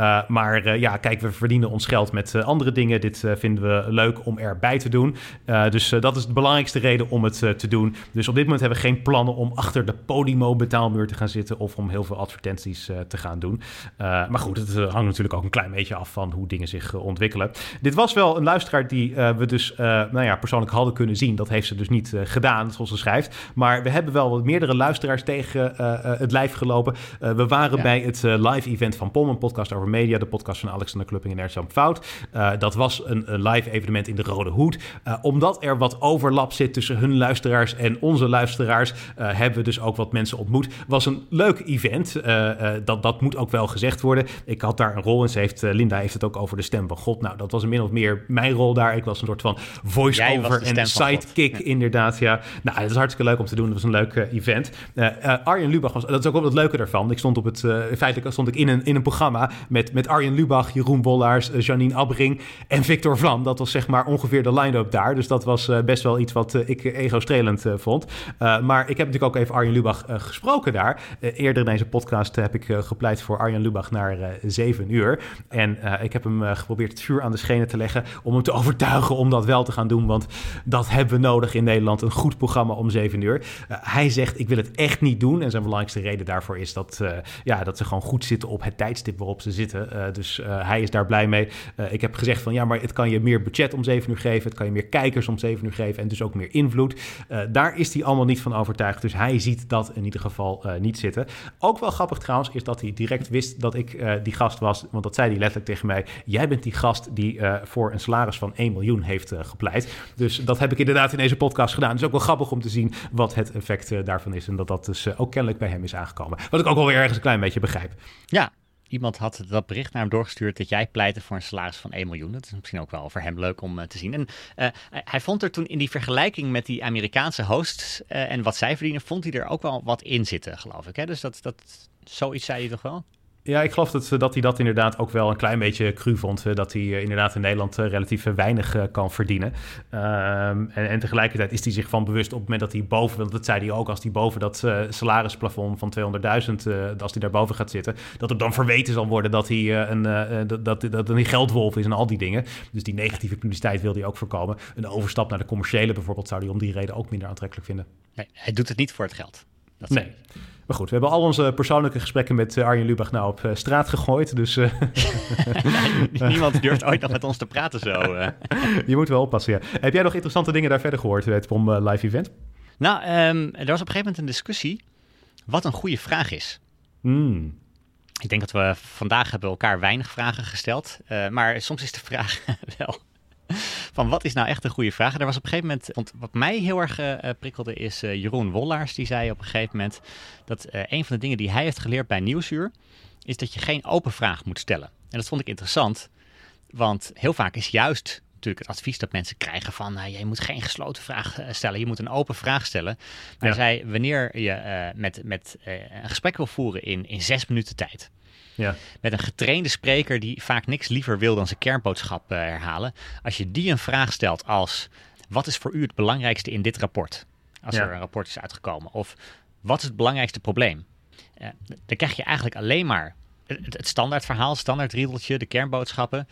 Maar kijk, we verdienen ons geld met andere dingen. Dit vinden we leuk om erbij te doen. Dus dat is de belangrijkste reden om het te doen. Dus op dit moment hebben we geen plannen om achter de Podimo betaalmuur te gaan zitten of om heel veel advertenties te gaan doen. Maar goed, het hangt natuurlijk ook een klein beetje af van hoe dingen zich ontwikkelen. Dit was wel een luisteraar die we dus persoonlijk hadden kunnen zien. Dat heeft ze dus niet gedaan, zoals ze schrijft. Maar we hebben wel wat meerdere luisteraars tegen het lijf gelopen. We waren bij het live event van POM, een podcast over media. De podcast van Alexander Klupping en Ernst-Jan Fout. Dat was een live evenement in de Rode Hoed. Omdat er wat overlap zit tussen hun luisteraars en onze luisteraars, hebben we dus ook wat mensen ontmoet. Was een leuk event. Dat moet ook wel gezegd worden. Ik had daar een rol in. Linda heeft het ook over de Stem van God. Nou, dat was min of meer mijn rol daar. Ik was een soort van voice-over en sidekick, inderdaad. Ja. Nou, dat is hartstikke leuk om te doen. Dat was een leuk event. Arjen Lubach was, dat is ook wel het leuke daarvan. Ik stond feitelijk stond ik in een programma met Arjen Lubach, Jeroen Wollaars, Janine Abbering en Victor Vlam. Dat was zeg maar ongeveer de line-up daar. Dus dat was best wel iets wat ik ego-strelend vond. Maar ik heb natuurlijk ook even Arjen Lubach gesproken daar. Eerder in deze podcast heb ik gepleit voor Arjen Lubach naar 7 uur. En ik heb hem geprobeerd het vuur aan de schenen te leggen om hem te overtuigen om dat wel te gaan doen. Want dat hebben we nodig in Nederland. Een goed programma om 7 uur. Hij zegt, ik wil het echt niet doen. En zijn belangrijkste reden daarvoor is dat ze gewoon goed zitten op het tijdstip waarop ze zitten. Dus hij is daar blij mee. Ik heb gezegd van, ja, maar het kan je meer budget om 7 uur geven. Het kan je meer kijkers om 7 uur geven. En dus ook meer invloed. Daar is hij allemaal niet van overtuigd. Dus hij ziet dat in ieder geval niet zitten. Ook wel grappig trouwens is dat hij direct wist dat ik die gast was. Want dat zei hij letterlijk tegen mij. Jij bent die gast die voor een salaris van 1 miljoen heeft gepleit. Dus dat heb ik inderdaad in deze podcast gedaan. Het is ook wel grappig om te zien wat het effect daarvan is. En dat dus ook kennelijk bij hem is aangekomen. Wat ik ook wel weer ergens een klein beetje begrijp. Ja, iemand had dat bericht naar hem doorgestuurd dat jij pleitte voor een salaris van 1 miljoen. Dat is misschien ook wel voor hem leuk om te zien. En hij vond er toen in die vergelijking met die Amerikaanse hosts en wat zij verdienen, vond hij er ook wel wat in zitten, geloof ik. Hè? Dus dat zoiets zei hij toch wel? Ja, ik geloof dat hij dat inderdaad ook wel een klein beetje cru vond. Dat hij inderdaad in Nederland relatief weinig kan verdienen. En tegelijkertijd is hij zich van bewust op het moment dat hij boven, want dat zei hij ook, als hij boven dat salarisplafond van 200.000, als hij daarboven gaat zitten, dat er dan verweten zal worden dat hij een geldwolf is en al die dingen. Dus die negatieve publiciteit wil hij ook voorkomen. Een overstap naar de commerciële bijvoorbeeld zou hij om die reden ook minder aantrekkelijk vinden. Nee, hij doet het niet voor het geld. Nee. Maar goed, we hebben al onze persoonlijke gesprekken met Arjen Lubach nou op straat gegooid. Dus niemand durft ooit nog met ons te praten zo. Je moet wel oppassen, ja. Heb jij nog interessante dingen daar verder gehoord bij het POM Live Event? Nou, er was op een gegeven moment een discussie wat een goede vraag is. Ik denk dat we vandaag hebben elkaar weinig vragen gesteld. Maar soms is de vraag wel van wat is nou echt een goede vraag? En er was op een gegeven moment, want wat mij heel erg prikkelde is Jeroen Wollaars. Die zei op een gegeven moment dat een van de dingen die hij heeft geleerd bij Nieuwsuur is dat je geen open vraag moet stellen. En dat vond ik interessant, want heel vaak is juist natuurlijk het advies dat mensen krijgen van je moet geen gesloten vraag stellen, je moet een open vraag stellen. Maar hij zei, wanneer je met een gesprek wil voeren in 6 minuten tijd, met een getrainde spreker die vaak niks liever wil dan zijn kernboodschap herhalen, als je die een vraag stelt als, wat is voor u het belangrijkste in dit rapport? Als er een rapport is uitgekomen. Of, wat is het belangrijkste probleem? Dan krijg je eigenlijk alleen maar het standaard verhaal, standaard riedeltje, de kernboodschappen.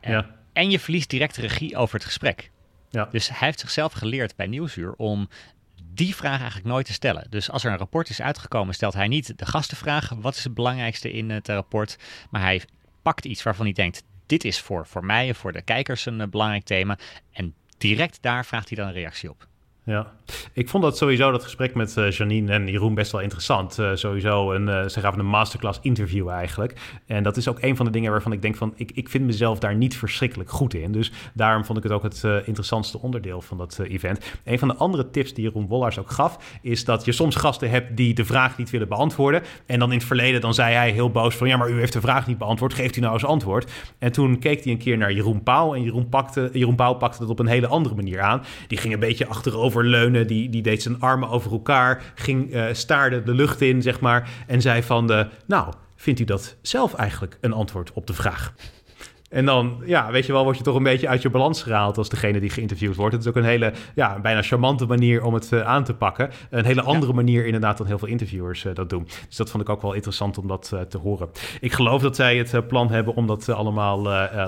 En je verliest direct de regie over het gesprek. Ja. Dus hij heeft zichzelf geleerd bij Nieuwsuur om die vraag eigenlijk nooit te stellen. Dus als er een rapport is uitgekomen, stelt hij niet de gastenvraag, wat is het belangrijkste in het rapport? Maar hij pakt iets waarvan hij denkt, dit is voor mij en voor de kijkers een belangrijk thema. En direct daar vraagt hij dan een reactie op. Ja, ik vond dat sowieso dat gesprek met Janine en Jeroen best wel interessant. Sowieso, ze gaven een masterclass interview eigenlijk. En dat is ook een van de dingen waarvan ik denk van, ik vind mezelf daar niet verschrikkelijk goed in. Dus daarom vond ik het ook het interessantste onderdeel van dat event. Een van de andere tips die Jeroen Wollaars ook gaf, is dat je soms gasten hebt die de vraag niet willen beantwoorden. En dan in het verleden, dan zei hij heel boos van, ja, maar u heeft de vraag niet beantwoord, geeft u nou eens antwoord. En toen keek hij een keer naar Jeroen Pauw en Jeroen Pauw pakte dat op een hele andere manier aan. Die ging een beetje achterover leunen, die deed zijn armen over elkaar, staarde de lucht in, zeg maar, en zei van, nou, vindt u dat zelf eigenlijk een antwoord op de vraag? En dan, weet je wel, word je toch een beetje uit je balans gehaald als degene die geïnterviewd wordt. Het is ook een hele, bijna charmante manier om het aan te pakken. Een hele andere manier inderdaad dan heel veel interviewers dat doen. Dus dat vond ik ook wel interessant om dat te horen. Ik geloof dat zij het plan hebben om dat allemaal,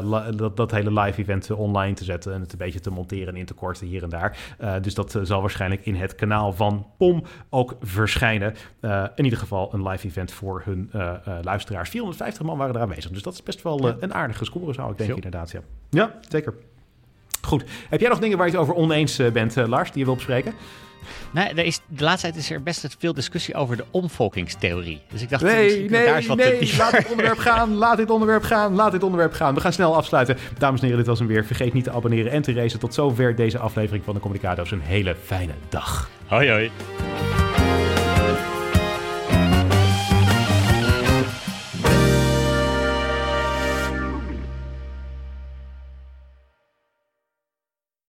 dat hele live event online te zetten en het een beetje te monteren en in te korten hier en daar. Dus dat zal waarschijnlijk in het kanaal van POM ook verschijnen. In ieder geval een live event voor hun luisteraars. 450 man waren er aanwezig. Dus dat is best wel een aardige score, zou ik denken, inderdaad. Ja, zeker. Goed. Heb jij nog dingen waar je het over oneens bent, Lars, die je wil bespreken? Nou, de laatste tijd is er best veel discussie over de omvolkingstheorie. Dus ik dacht, nee, laat dit onderwerp gaan. We gaan snel afsluiten. Dames en heren, dit was hem weer. Vergeet niet te abonneren en te racen. Tot zover deze aflevering van de Communicado's. Een hele fijne dag. Hoi, hoi.